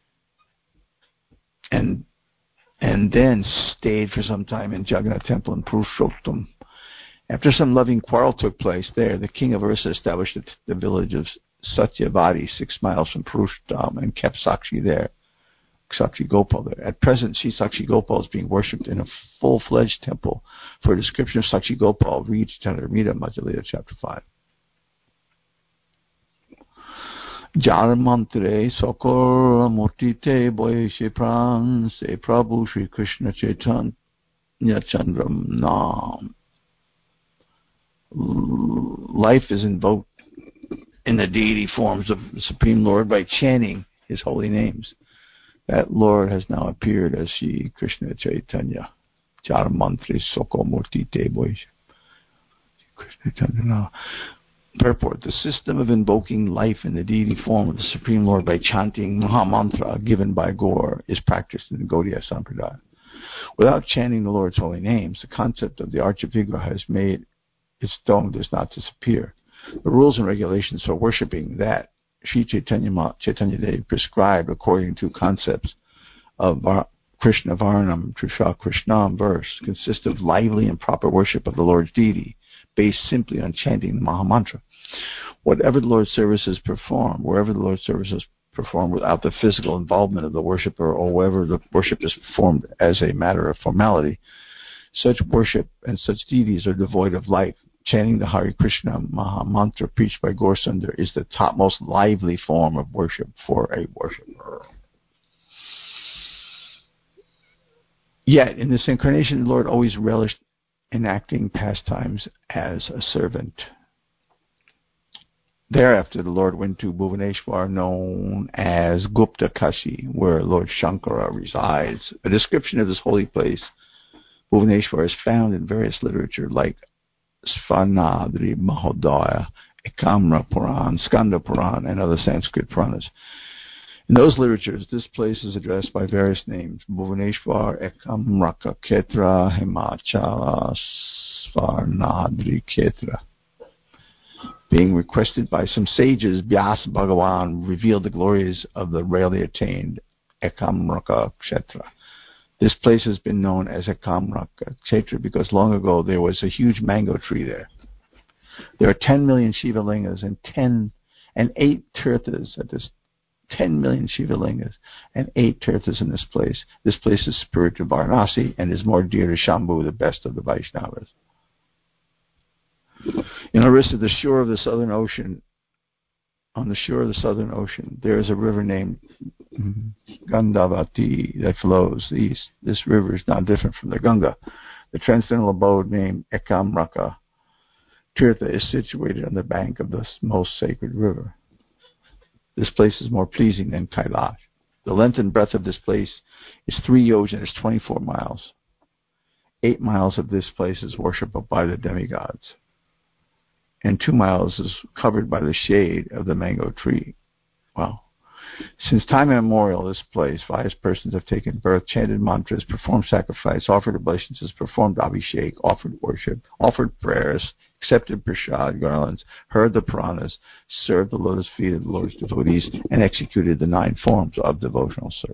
and and then stayed for some time in Jagannath Temple in Purushottam. After some loving quarrel took place there, the king of Orissa established the village of Satyavadi, six miles from Purushottam, and kept Sakshi there, Sakshi Gopal there. At present, Sri Sakshi Gopal is being worshipped in a full-fledged temple. For a description of Sakshi Gopal, read Chandaramita Madhya Lila chapter five. Jar mantre sokor murtite boyeshe pran se Prabhu Shri Krishna Chaitanya Chandram Nam. Life is invoked in the deity forms of the Supreme Lord by chanting His holy names. That Lord has now appeared as Shri Krishna Chaitanya. Jar mantre sokor murtite boyeshe Krishna Chandram. Purport: the system of invoking life in the deity form of the Supreme Lord by chanting Mahamantra given by Gaur is practiced in the Gaudiya Sampradaya. Without chanting the Lord's holy names, the concept of the Archavigraha has made its dome does not disappear. The rules and regulations for worshipping that Sri Chaitanya, Chaitanya Dev prescribed according to concepts of Krishna Varnam Trisha Krishnam verse consist of lively and proper worship of the Lord's deity, based simply on chanting the Mahamantra. Whatever the Lord's services perform, wherever the Lord's services perform without the physical involvement of the worshipper, or wherever the worship is performed as a matter of formality, such worship and such deities are devoid of life. Chanting the Hare Krishna Mahamantra preached by Gaurasundar is the topmost lively form of worship for a worshipper. Yet, in this incarnation, the Lord always relished enacting pastimes as a servant. Thereafter, the Lord went to Bhuvaneshwar, known as Gupta Kashi, where Lord Shankara resides. A description of this holy place, Bhuvaneshwar, is found in various literature like Svanadri Mahodaya, Ekamra Puran, Skanda Puran, and other Sanskrit Puranas. In those literatures, this place is addressed by various names: Bhuvaneshwar, Ekamraka Ketra, Himachala, Svanadri Ketra. Being requested by some sages, Vyas Bhagavan revealed the glories of the rarely attained Ekamraka Kshetra. This place has been known as Ekamraka Kshetra because long ago there was a huge mango tree there. There are ten million Shiva Lingas and ten and eight tirthas at this ten million Shiva lingas and eight tirthas in this place. This place is spiritual Varanasi and is more dear to Shambhu, the best of the Vaishnavas. In Orissa, the shore of the Southern Ocean, on the shore of the Southern Ocean, there is a river named Gandavati that flows east. This river is not different from the Ganga. The transcendental abode named Ekamraka Tirtha is situated on the bank of the most sacred river. This place is more pleasing than Kailash. The length and breadth of this place is three yojanas, twenty-four miles. Eight miles of this place is worshipped by the demigods, and two miles is covered by the shade of the mango tree. Wow. Since time immemorial, this place, pious persons have taken birth, chanted mantras, performed sacrifice, offered obeisances, performed abhishek, offered worship, offered prayers, accepted prasad garlands, heard the Puranas, served the lotus feet of the Lord's devotees, and executed the nine forms of devotional service.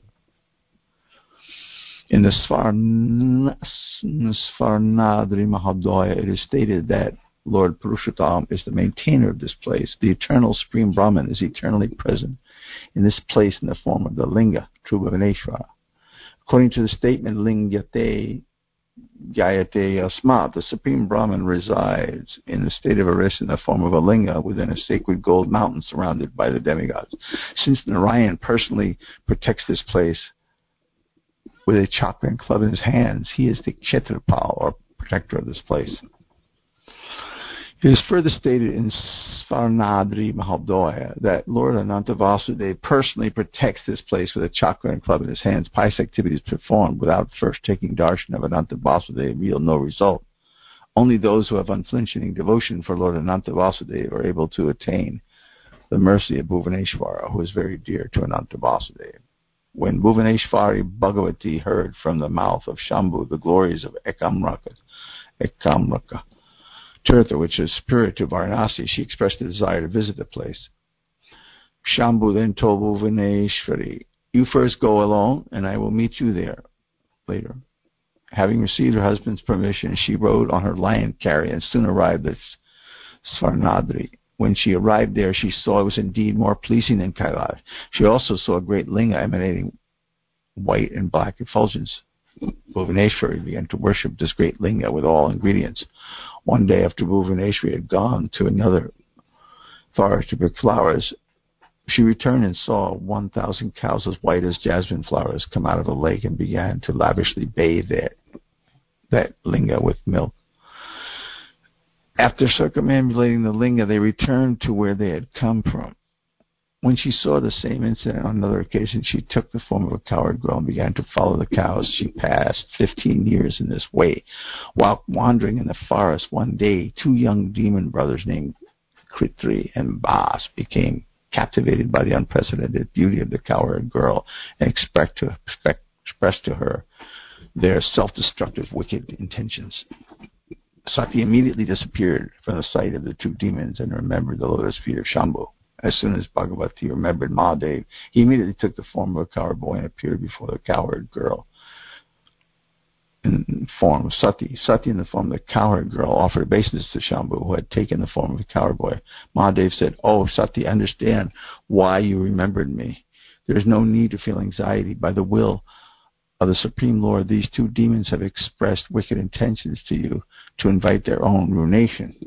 In the Svarn- Svarnadri Mahabdoya, it is stated that Lord Purushottam is the maintainer of this place. The eternal Supreme Brahman is eternally present in this place in the form of the Linga, true Bhuvaneshwara. According to the statement, Lingyate Jayate Asmat, the Supreme Brahman resides in the state of Orissa in the form of a Linga within a sacred gold mountain surrounded by the demigods. Since Narayan personally protects this place with a chakra and club in his hands, he is the Kshetrapal, or protector of this place. It is further stated in Svarnadri Mahabdoya that Lord Ananta Vasudeva personally protects this place with a chakra and club in his hands. Pious activities performed without first taking darshan of Ananta Vasudeva yield no result. Only those who have unflinching devotion for Lord Ananta Vasudeva are able to attain the mercy of Bhuvaneshwara, who is very dear to Ananta Vasudeva. When Bhuvaneshwari Bhagavati heard from the mouth of Shambhu the glories of Ekamraka, Ekamraka Tirtha, which is spirit to Varanasi, she expressed a desire to visit the place. Shambhu then told Bhuvaneshwari, "You first go alone, and I will meet you there later." Having received her husband's permission, she rode on her lion carrier and soon arrived at Svarnadri. When she arrived there, she saw it was indeed more pleasing than Kailash. She also saw a great linga emanating white and black effulgence. Bhuvaneshwari began to worship this great linga with all ingredients. One day after Bhuvaneshwari had gone to another forest to pick flowers, she returned and saw one thousand cows as white as jasmine flowers come out of a lake and began to lavishly bathe that, that linga with milk. After circumambulating the linga, they returned to where they had come from. When she saw the same incident on another occasion, she took the form of a cowherd girl and began to follow the cows. She passed fifteen years in this way. While wandering in the forest one day, two young demon brothers named Kritri and Bas became captivated by the unprecedented beauty of the cowherd girl and expressed to, expressed to her their self-destructive, wicked intentions. Sati immediately disappeared from the sight of the two demons and remembered the lotus feet of Shambhu. As soon as Bhagavati remembered Mahadev, he immediately took the form of a cowherd boy and appeared before the cowherd girl in the form of Sati. Sati, in the form of the cowherd girl, offered obeisance to Shambhu, who had taken the form of a cowherd boy. Mahadev said, "Oh, Sati, I understand why you remembered me. There is no need to feel anxiety. By the will of the Supreme Lord, these two demons have expressed wicked intentions to you to invite their own ruination."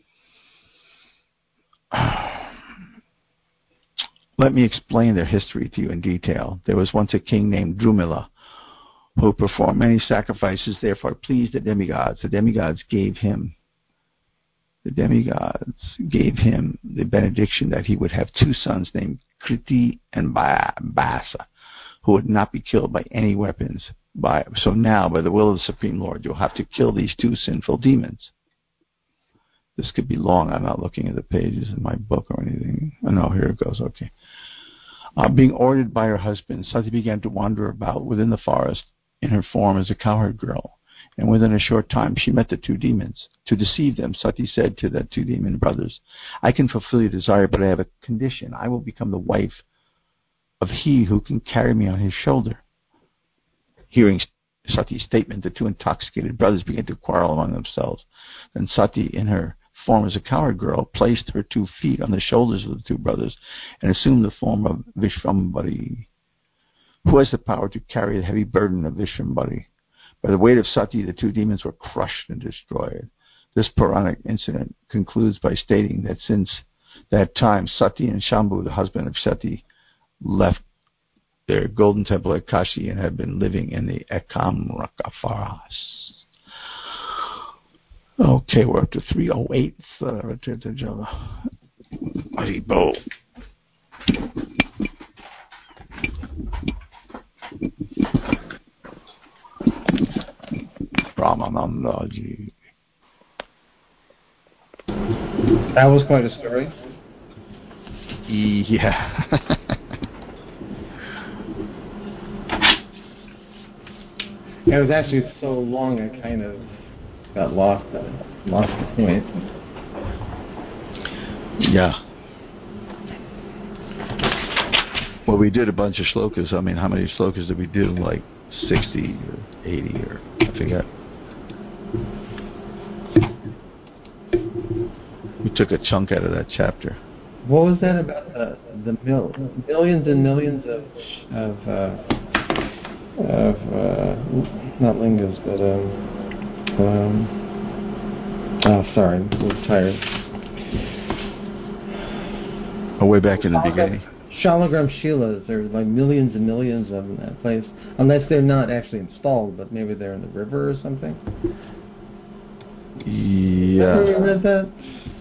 Let me explain their history to you in detail. There was once a king named Drumila who performed many sacrifices, therefore pleased the demigods. The demigods gave him the demigods gave him the benediction that he would have two sons named Kriti and Basa, who would not be killed by any weapons. By so now, by the will of the Supreme Lord, you'll have to kill these two sinful demons. This could be long. I'm not looking at the pages in my book or anything. Oh, no, here it goes. Okay. Uh, being ordered by her husband, Sati began to wander about within the forest in her form as a cowherd girl. And within a short time, she met the two demons. To deceive them, Sati said to the two demon brothers, "I can fulfill your desire, but I have a condition. I will become the wife of he who can carry me on his shoulder." Hearing Sati's statement, the two intoxicated brothers began to quarrel among themselves. Then Sati, in her form as a cowherd girl, placed her two feet on the shoulders of the two brothers, and assumed the form of Vishvambari. Who has the power to carry the heavy burden of Vishvambari? By the weight of Sati, the two demons were crushed and destroyed. This Puranic incident concludes by stating that since that time, Sati and Shambhu, the husband of Sati, left their golden temple at Kashi and had been living in the Ekamrakafaras. Okay, we're up to three oh eight. Haribo. Brahmanandaji. That was quite a story. Yeah. It was actually so long I kind of got lost uh, lost the point. Yeah. Well, we did a bunch of shlokas. I mean, how many shlokas did we do? Like sixty or eighty or I forget. We took a chunk out of that chapter. What was that about the the mil, millions and millions of of uh, of uh, not lingas, but um um oh sorry, I'm a little tired. Oh, way back in the beginning. Shalagram Shilas, there's like millions and millions of them in that place, unless they're not actually installed, but maybe they're in the river or something. Yeah. Have you read that?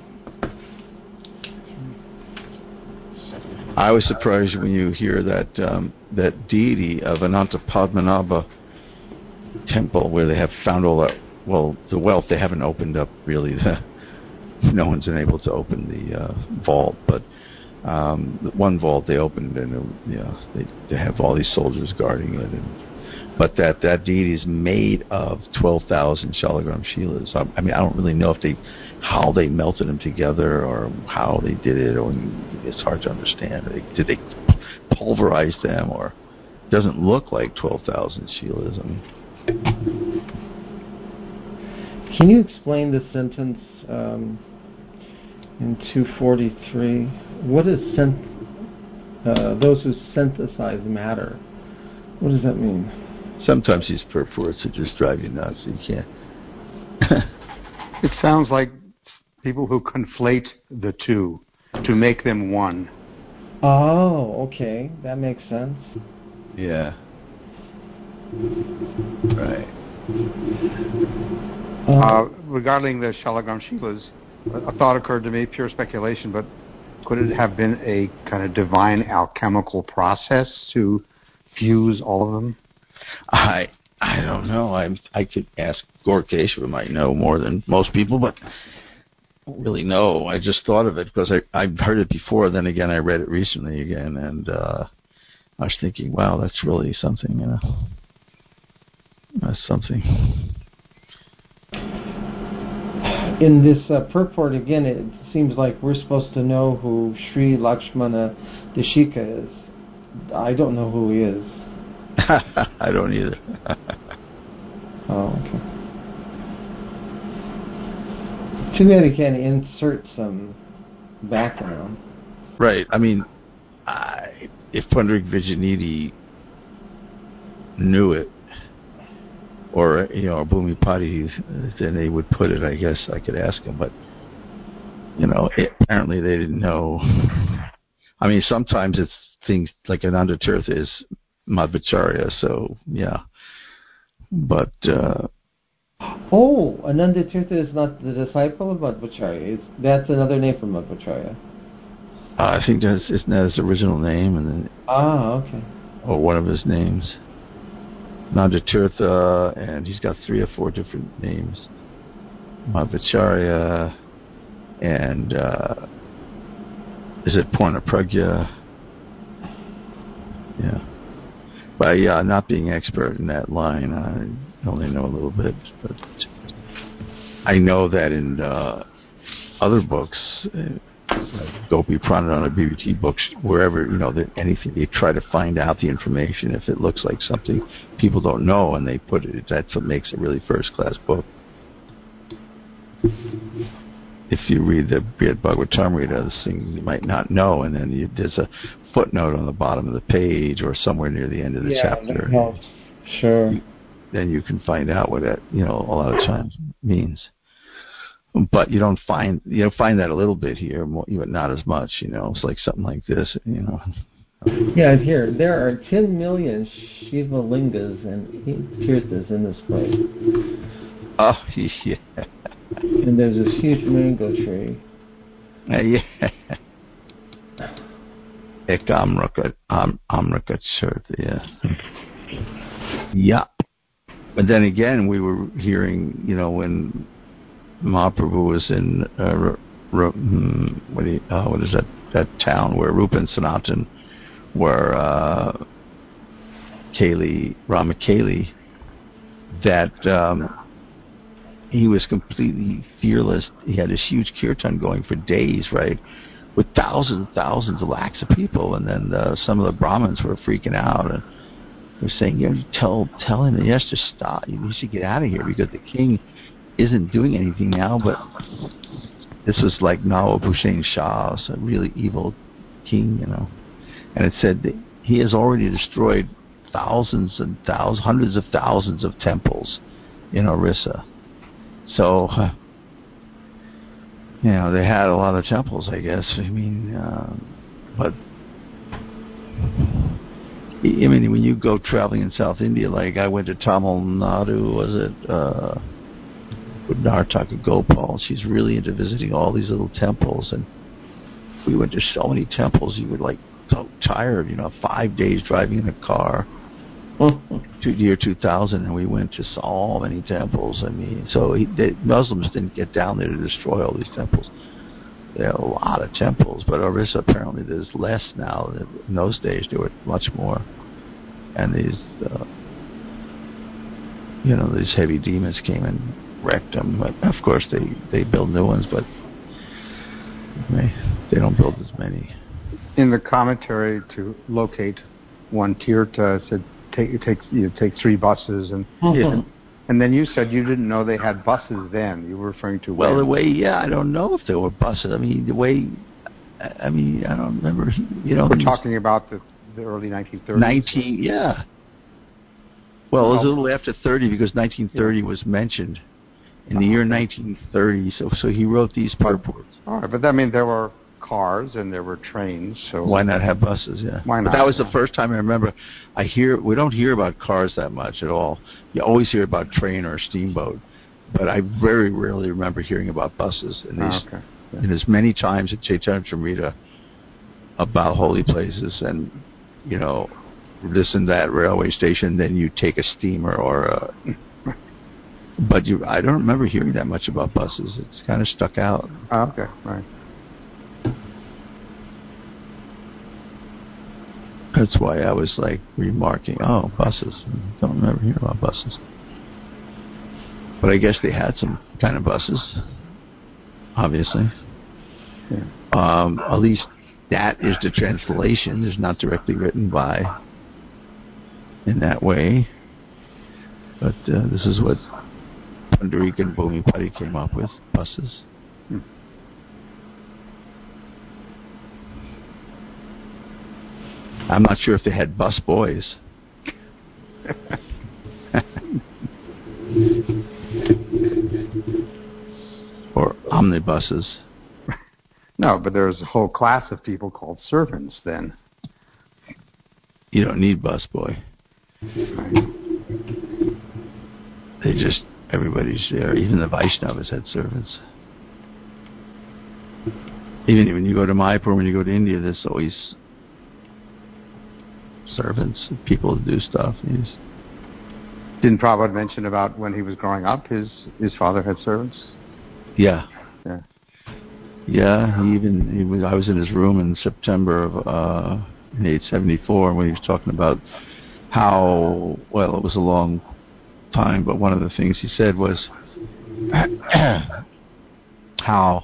I was surprised when you hear that um, that deity of Ananta Padmanabha temple where they have found all that, well, the wealth. They haven't opened up really. The, no one's been able to open the uh, vault, but um, the one vault they opened, and it, you know, they they have all these soldiers guarding it. And, but that, that deity is made of twelve thousand Shalagram Shilas. I, I mean, I don't really know if they, how they melted them together or how they did it, or it's hard to understand. They, did they pulverize them, or it doesn't look like twelve thousand Shilas? I mean, can you explain the sentence um, in two forty-three? What is synth- uh, those who synthesize matter? What does that mean? Sometimes these purports to just drive you nuts. You can't. It sounds like people who conflate the two to make them one. Oh, okay. That makes sense. Yeah. Right. Uh, Uh, regarding the Shalagram Shilas, a, a thought occurred to me, pure speculation, but could it have been a kind of divine alchemical process to fuse all of them? I I don't know. I I could ask Gorkesha, who might know more than most people, but I don't really know. I just thought of it because I I've heard it before. Then again, I read it recently again, and uh, I was thinking, wow, that's really something. You know, that's something. In this uh, purport, again, it seems like we're supposed to know who Sri Lakshmana Deshika is. I don't know who he is. I don't either. Oh, okay. Too bad he can't insert some background. Right. I mean, I, if Pundarik Vijayanidhi knew it, or, you know, or Bhumipati, then they would put it, I guess I could ask him, but, you know, it, apparently they didn't know. I mean, sometimes it's things like Ananda Tirtha is Madhvacharya, so, yeah. But, uh... Oh, Ananda Tirtha is not the disciple of Madhvacharya. It's, that's another name for Madhvacharya. I think that's, isn't that his original name? And then, ah, okay. Or one of his names. Nanda Tirtha, and he's got three or four different names. Madhvacharya, and uh, is it Purna Pragya? Yeah. But yeah, not being expert in that line, I only know a little bit. But I know that in uh, other books, uh, like Gopi Pranadhana, B B T books, wherever, you know, that anything, they try to find out the information if it looks like something people don't know, and they put it. That's what makes a really first-class book. if you read the Brihad Bhagavatamrita, this thing you might not know, and then you, there's a footnote on the bottom of the page or somewhere near the end of the yeah, chapter. That helps. Sure. Then you can find out what that, you know, a lot of times means. But you don't find you don't find that a little bit here, but not as much. You know, it's like something like this. You know. Yeah, here there are ten million Shiva lingas and tirthas in this place. Oh yeah. And there's this huge mango tree. Uh, yeah. Ek Amraka Am Amraka Tirtha, yeah. Yeah. But then again, we were hearing, you know, when Mahaprabhu was in uh, R- R- what, do you, uh, what is that that town where Rupa and Sanatan were uh, Kali, Rama Kali, that um, he was completely fearless. He had this huge kirtan going for days, right, with thousands and thousands of lakhs of people, and then uh, some of the Brahmins were freaking out and were saying, you know, tell tell him that he has to stop. He should get out of here because the king isn't doing anything now. But this was like Nawab Hussain Shah, a really evil king, you know. And it said that he has already destroyed thousands and thousands, hundreds of thousands of temples in Orissa. So, uh, you know, they had a lot of temples, I guess. I mean, uh, but I mean, when you go traveling in South India, like I went to Tamil Nadu, was it, uh, with Nartaka Gopal, she's really into visiting all these little temples, and we went to so many temples, you were like so tired, you know, five days driving in a car, to year two thousand, and we went to so many temples. I mean, so he, the Muslims didn't get down there to destroy all these temples. There are a lot of temples, but Orissa apparently there's less now. In those days there were much more, and these, uh, you know, these heavy demons came and wrecked them. But of course they they build new ones, but they they don't build as many. In the commentary to locate one tirtha, it said take it takes you take three buses, and Yeah. and then you said you didn't know they had buses then. You were referring to Well, when? the way, yeah, I don't know if there were buses. I mean, the way, I mean, I don't remember. You know, we're talking about the, the early nineteen thirties. Nineteen, yeah. Well, it was Well, a little after thirty because nineteen thirty was mentioned in the year nineteen thirty. So, so he wrote these purports. All right, but I mean, there were cars and there were trains. So why not have buses? Yeah. Why not? But that was yeah. the first time I remember. I hear we don't hear about cars that much at all. You always hear about train or steamboat, but I very rarely remember hearing about buses. And these, oh, okay. Yeah. and as many times at Chaitanya Charitamrita about holy places and, you know, this and that railway station, then you take a steamer or a. But you, I don't remember hearing that much about buses. It's kind of stuck out. Oh, okay, right. That's why I was like remarking, oh, buses. I don't remember hearing about buses. But I guess they had some kind of buses, obviously. Yeah. Um, at least that is the translation. It's not directly written by in that way. But uh, this is what Pundarik and Bhumipati came up with, buses. Hmm. I'm not sure if they had bus boys. Or omnibuses. No, but there's a whole class of people called servants then. You don't need busboy. Right. They just, everybody's there. Even the Vaishnavas had servants. Even when you go to Mayapur, when you go to India, there's always servants, people to do stuff. He's, Didn't Prabhupada mention about when he was growing up, his his father had servants? yeah. Yeah. Yeah, he even, he was, I was in his room in September of uh, eight seventy-four when he was talking about how, well, it was a long time, but one of the things he said was how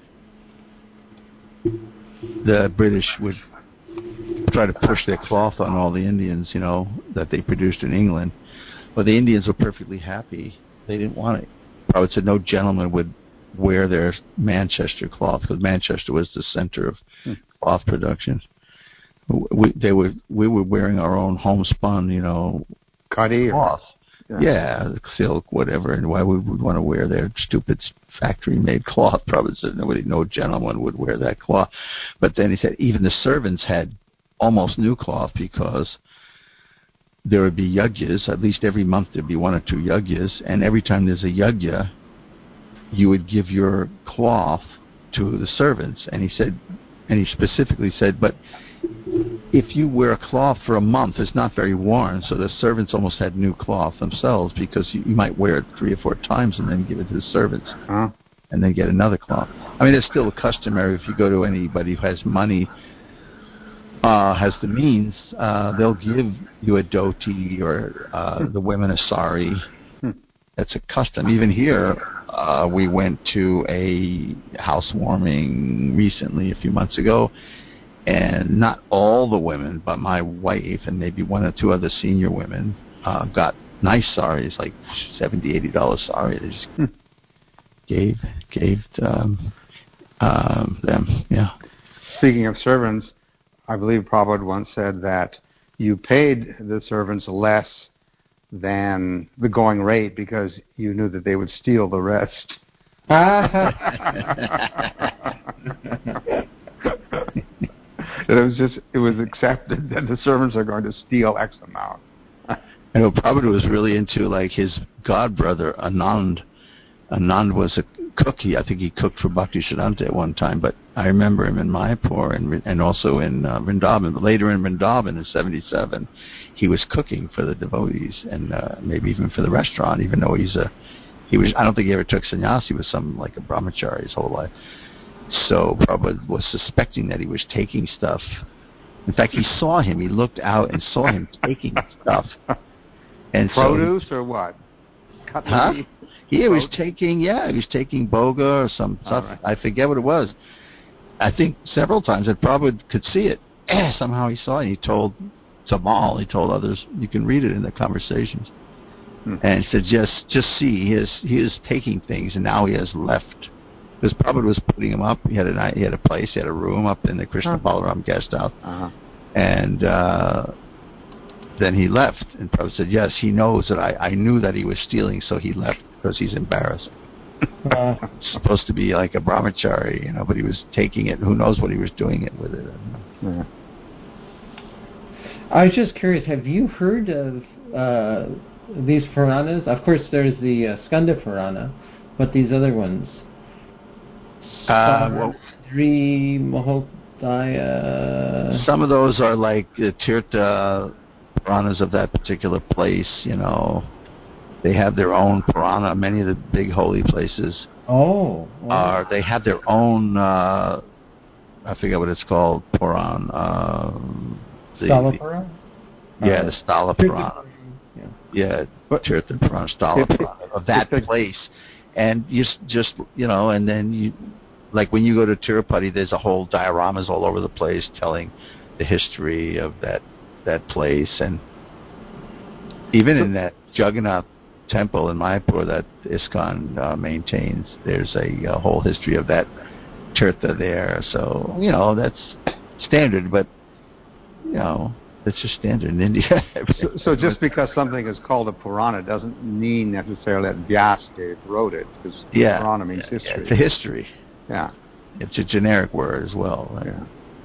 the British would try to push their cloth on all the Indians, you know, that they produced in England. But the Indians were perfectly happy. They didn't want it. Prabhupada said no gentleman would wear their Manchester cloth, because Manchester was the center of hmm. cloth production. We, they were, we were wearing our own homespun, you know, cloth. Yeah. yeah, silk, whatever, and why would we want to wear their stupid factory-made cloth? Probably said nobody, no gentleman would wear that cloth. But then he said even the servants had almost new cloth, because there would be yagyas. At least every month there'd be one or two yagyas, and every time there's a yagya, you would give your cloth to the servants. And he said, and he specifically said, but if you wear a cloth for a month, it's not very worn, so the servants almost had new cloth themselves, because you, you might wear it three or four times and then give it to the servants, huh? And then get another cloth. I mean, it's still customary if you go to anybody who has money, uh, has the means, uh, they'll give you a dhoti, or uh, the women a sari. That's a custom. Even here, uh, we went to a housewarming recently, a few months ago, and not all the women, but my wife and maybe one or two other senior women uh, got nice saris, like seventy dollars, eighty dollars sari. They just hmm. gave gave um, um, them, yeah. Speaking of servants, I believe Prabhupada once said that you paid the servants less than the going rate because you knew that they would steal the rest. That it was just, it was accepted that the servants are going to steal X amount. I know Prabhupada was really into, like, his god brother Anand. Anand was a cook. He, I think he cooked for Bhaktisiddhanta at one time, but I remember him in Mayapur and and also in uh, Vrindavan. But later in Vrindavan in seventy-seven, he was cooking for the devotees, and uh, maybe even for the restaurant, even though he's a, he was, I don't think he ever took sannyas. He was some, like a brahmachari his whole life. So Prabhupada was suspecting that he was taking stuff. In fact, he saw him. He looked out and saw him taking stuff. And Produce so, or what? Huh? He was taking, yeah, he was taking boga or some stuff. Right. I forget what it was. I think several times that Prabhupada could see it. Somehow he saw it. And he told Tamal, he told others, you can read it in the conversations. Hmm. And he said, just, just see, he is, he is taking things, and now he has left. Because Prabhupada was putting him up. He had a he had a place, he had a room up in the Krishna huh. Balaram guest house. Uh-huh. And uh, then he left. And Prabhupada said, yes, he knows that I, I knew that he was stealing, so he left because he's embarrassed. Uh, it's supposed to be like a brahmachari, you know, but he was taking it. Who knows what he was doing it with it. Yeah. I was just curious, have you heard of uh, these Puranas? Of course, there's the uh, Skanda Purana, but these other ones. Uh, well, Sri Mahodaya. Some of those are like the Tirtha Puranas of that particular place, you know. They have their own Purana. Many of the big holy places oh, oh. are, they have their own, uh, I forget what it's called, Puran. Uh, the, Stala Purana? Yeah, the Stala Purana. Yeah, yeah Tirtha Purana, Stala Purana of that place. And you just, you know, and then you, like when you go to Tirupati, there's a whole dioramas all over the place telling the history of that that place. And even in that Jagannath temple in Mayapur that ISKCON uh, maintains, there's a, a whole history of that Tirtha there. So, you know, that's standard, but, you know, it's just standard in India. so, so just because something is called a Purana doesn't mean necessarily that Vyasadeva wrote it, because yeah, Purana means yeah, history. Yeah, it's a history. Yeah. It's a generic word as well. Right? Yeah.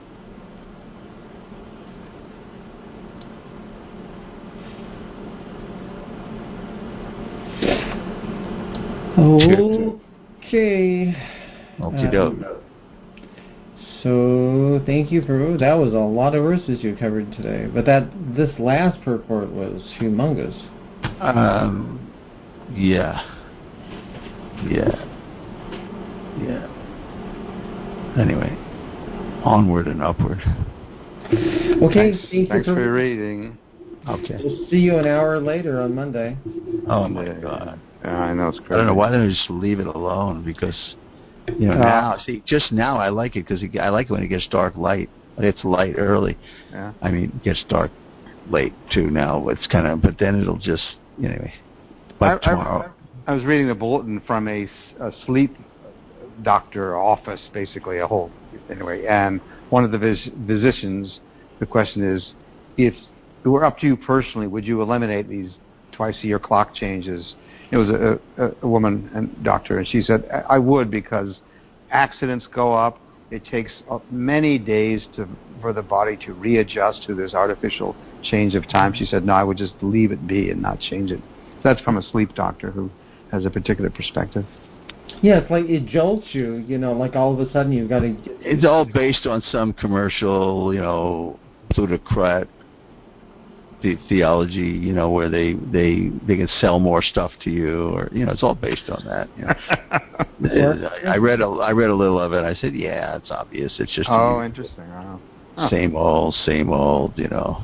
Okay. Okie doke. Um, so thank you for that was a lot of verses you covered today. But that this last purport was humongous. Um. Yeah. Yeah. Yeah. Anyway, onward and upward. Okay. Thanks, thank thanks you for, for reading. Okay. We'll see you an hour later on Monday. Oh my God. Yeah, I know it's crazy. I don't know why don't I just leave it alone, because you know uh, now see just now I like it because I like it when it gets dark light. It's light early. Yeah. I mean it gets dark late too now. It's kind of but then it'll just anyway. But I, tomorrow. I, I was reading a bulletin from a, a sleep doctor office, basically a whole anyway. And one of the vis- physicians, the question is, if it were up to you personally, would you eliminate these twice a year clock changes? It was a, a, a woman and doctor, and she said, I would, because accidents go up. It takes many days to for the body to readjust to this artificial change of time. She said, no, I would just leave it be and not change it. That's from a sleep doctor who has a particular perspective. Yeah, it's like it jolts you, you know, like all of a sudden you've got to... It's all based on some commercial, you know, plutocrat the- theology, you know, where they, they, they can sell more stuff to you, or, you know, it's all based on that. You know. I, I read a, I read a little of it. I said, yeah, it's obvious. It's just... Oh, interesting. Oh. Huh. Same old, same old, you know.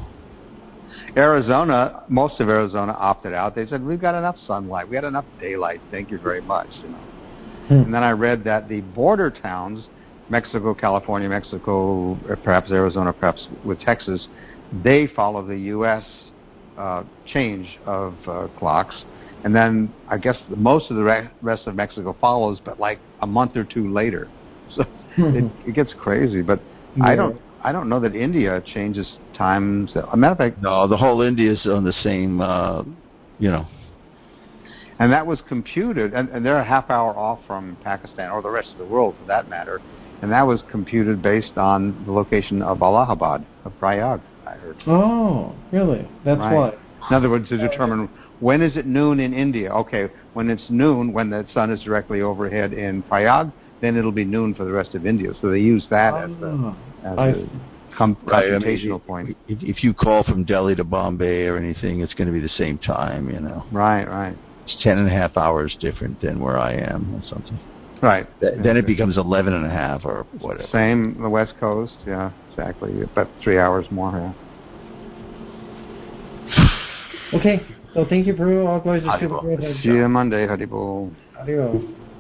Arizona, most of Arizona opted out. They said, we've got enough sunlight. We had enough daylight. Thank you very much, you know. Hmm. And then I read that the border towns, Mexico, California, Mexico, perhaps Arizona, perhaps with Texas, they follow the U S uh, change of uh, clocks. And then I guess most of the re- rest of Mexico follows, but like a month or two later. So hmm. it, it gets crazy. But yeah. I don't I don't know that India changes times. As a matter of fact, no, the whole India is on the same, uh, you know. And that was computed, and, and they're a half hour off from Pakistan, or the rest of the world for that matter. And that was computed based on the location of Allahabad, of Prayag, I heard. Oh, really? That's right. why. In other words, to determine when is it noon in India. Okay, when it's noon, when the sun is directly overhead in Prayag, then it'll be noon for the rest of India. So they use that oh, as the, as the com- right, computational I mean, point. If, if you call from Delhi to Bombay or anything, it's going to be the same time, you know. Right, right. It's ten and a half hours different than where I am or something. Right. Th- then it becomes eleven and a half or whatever. Same, the West Coast, yeah, exactly. About three hours more, yeah. Okay, so thank you, Prabhu. I'll go to see you Monday, Haribol. Haribol.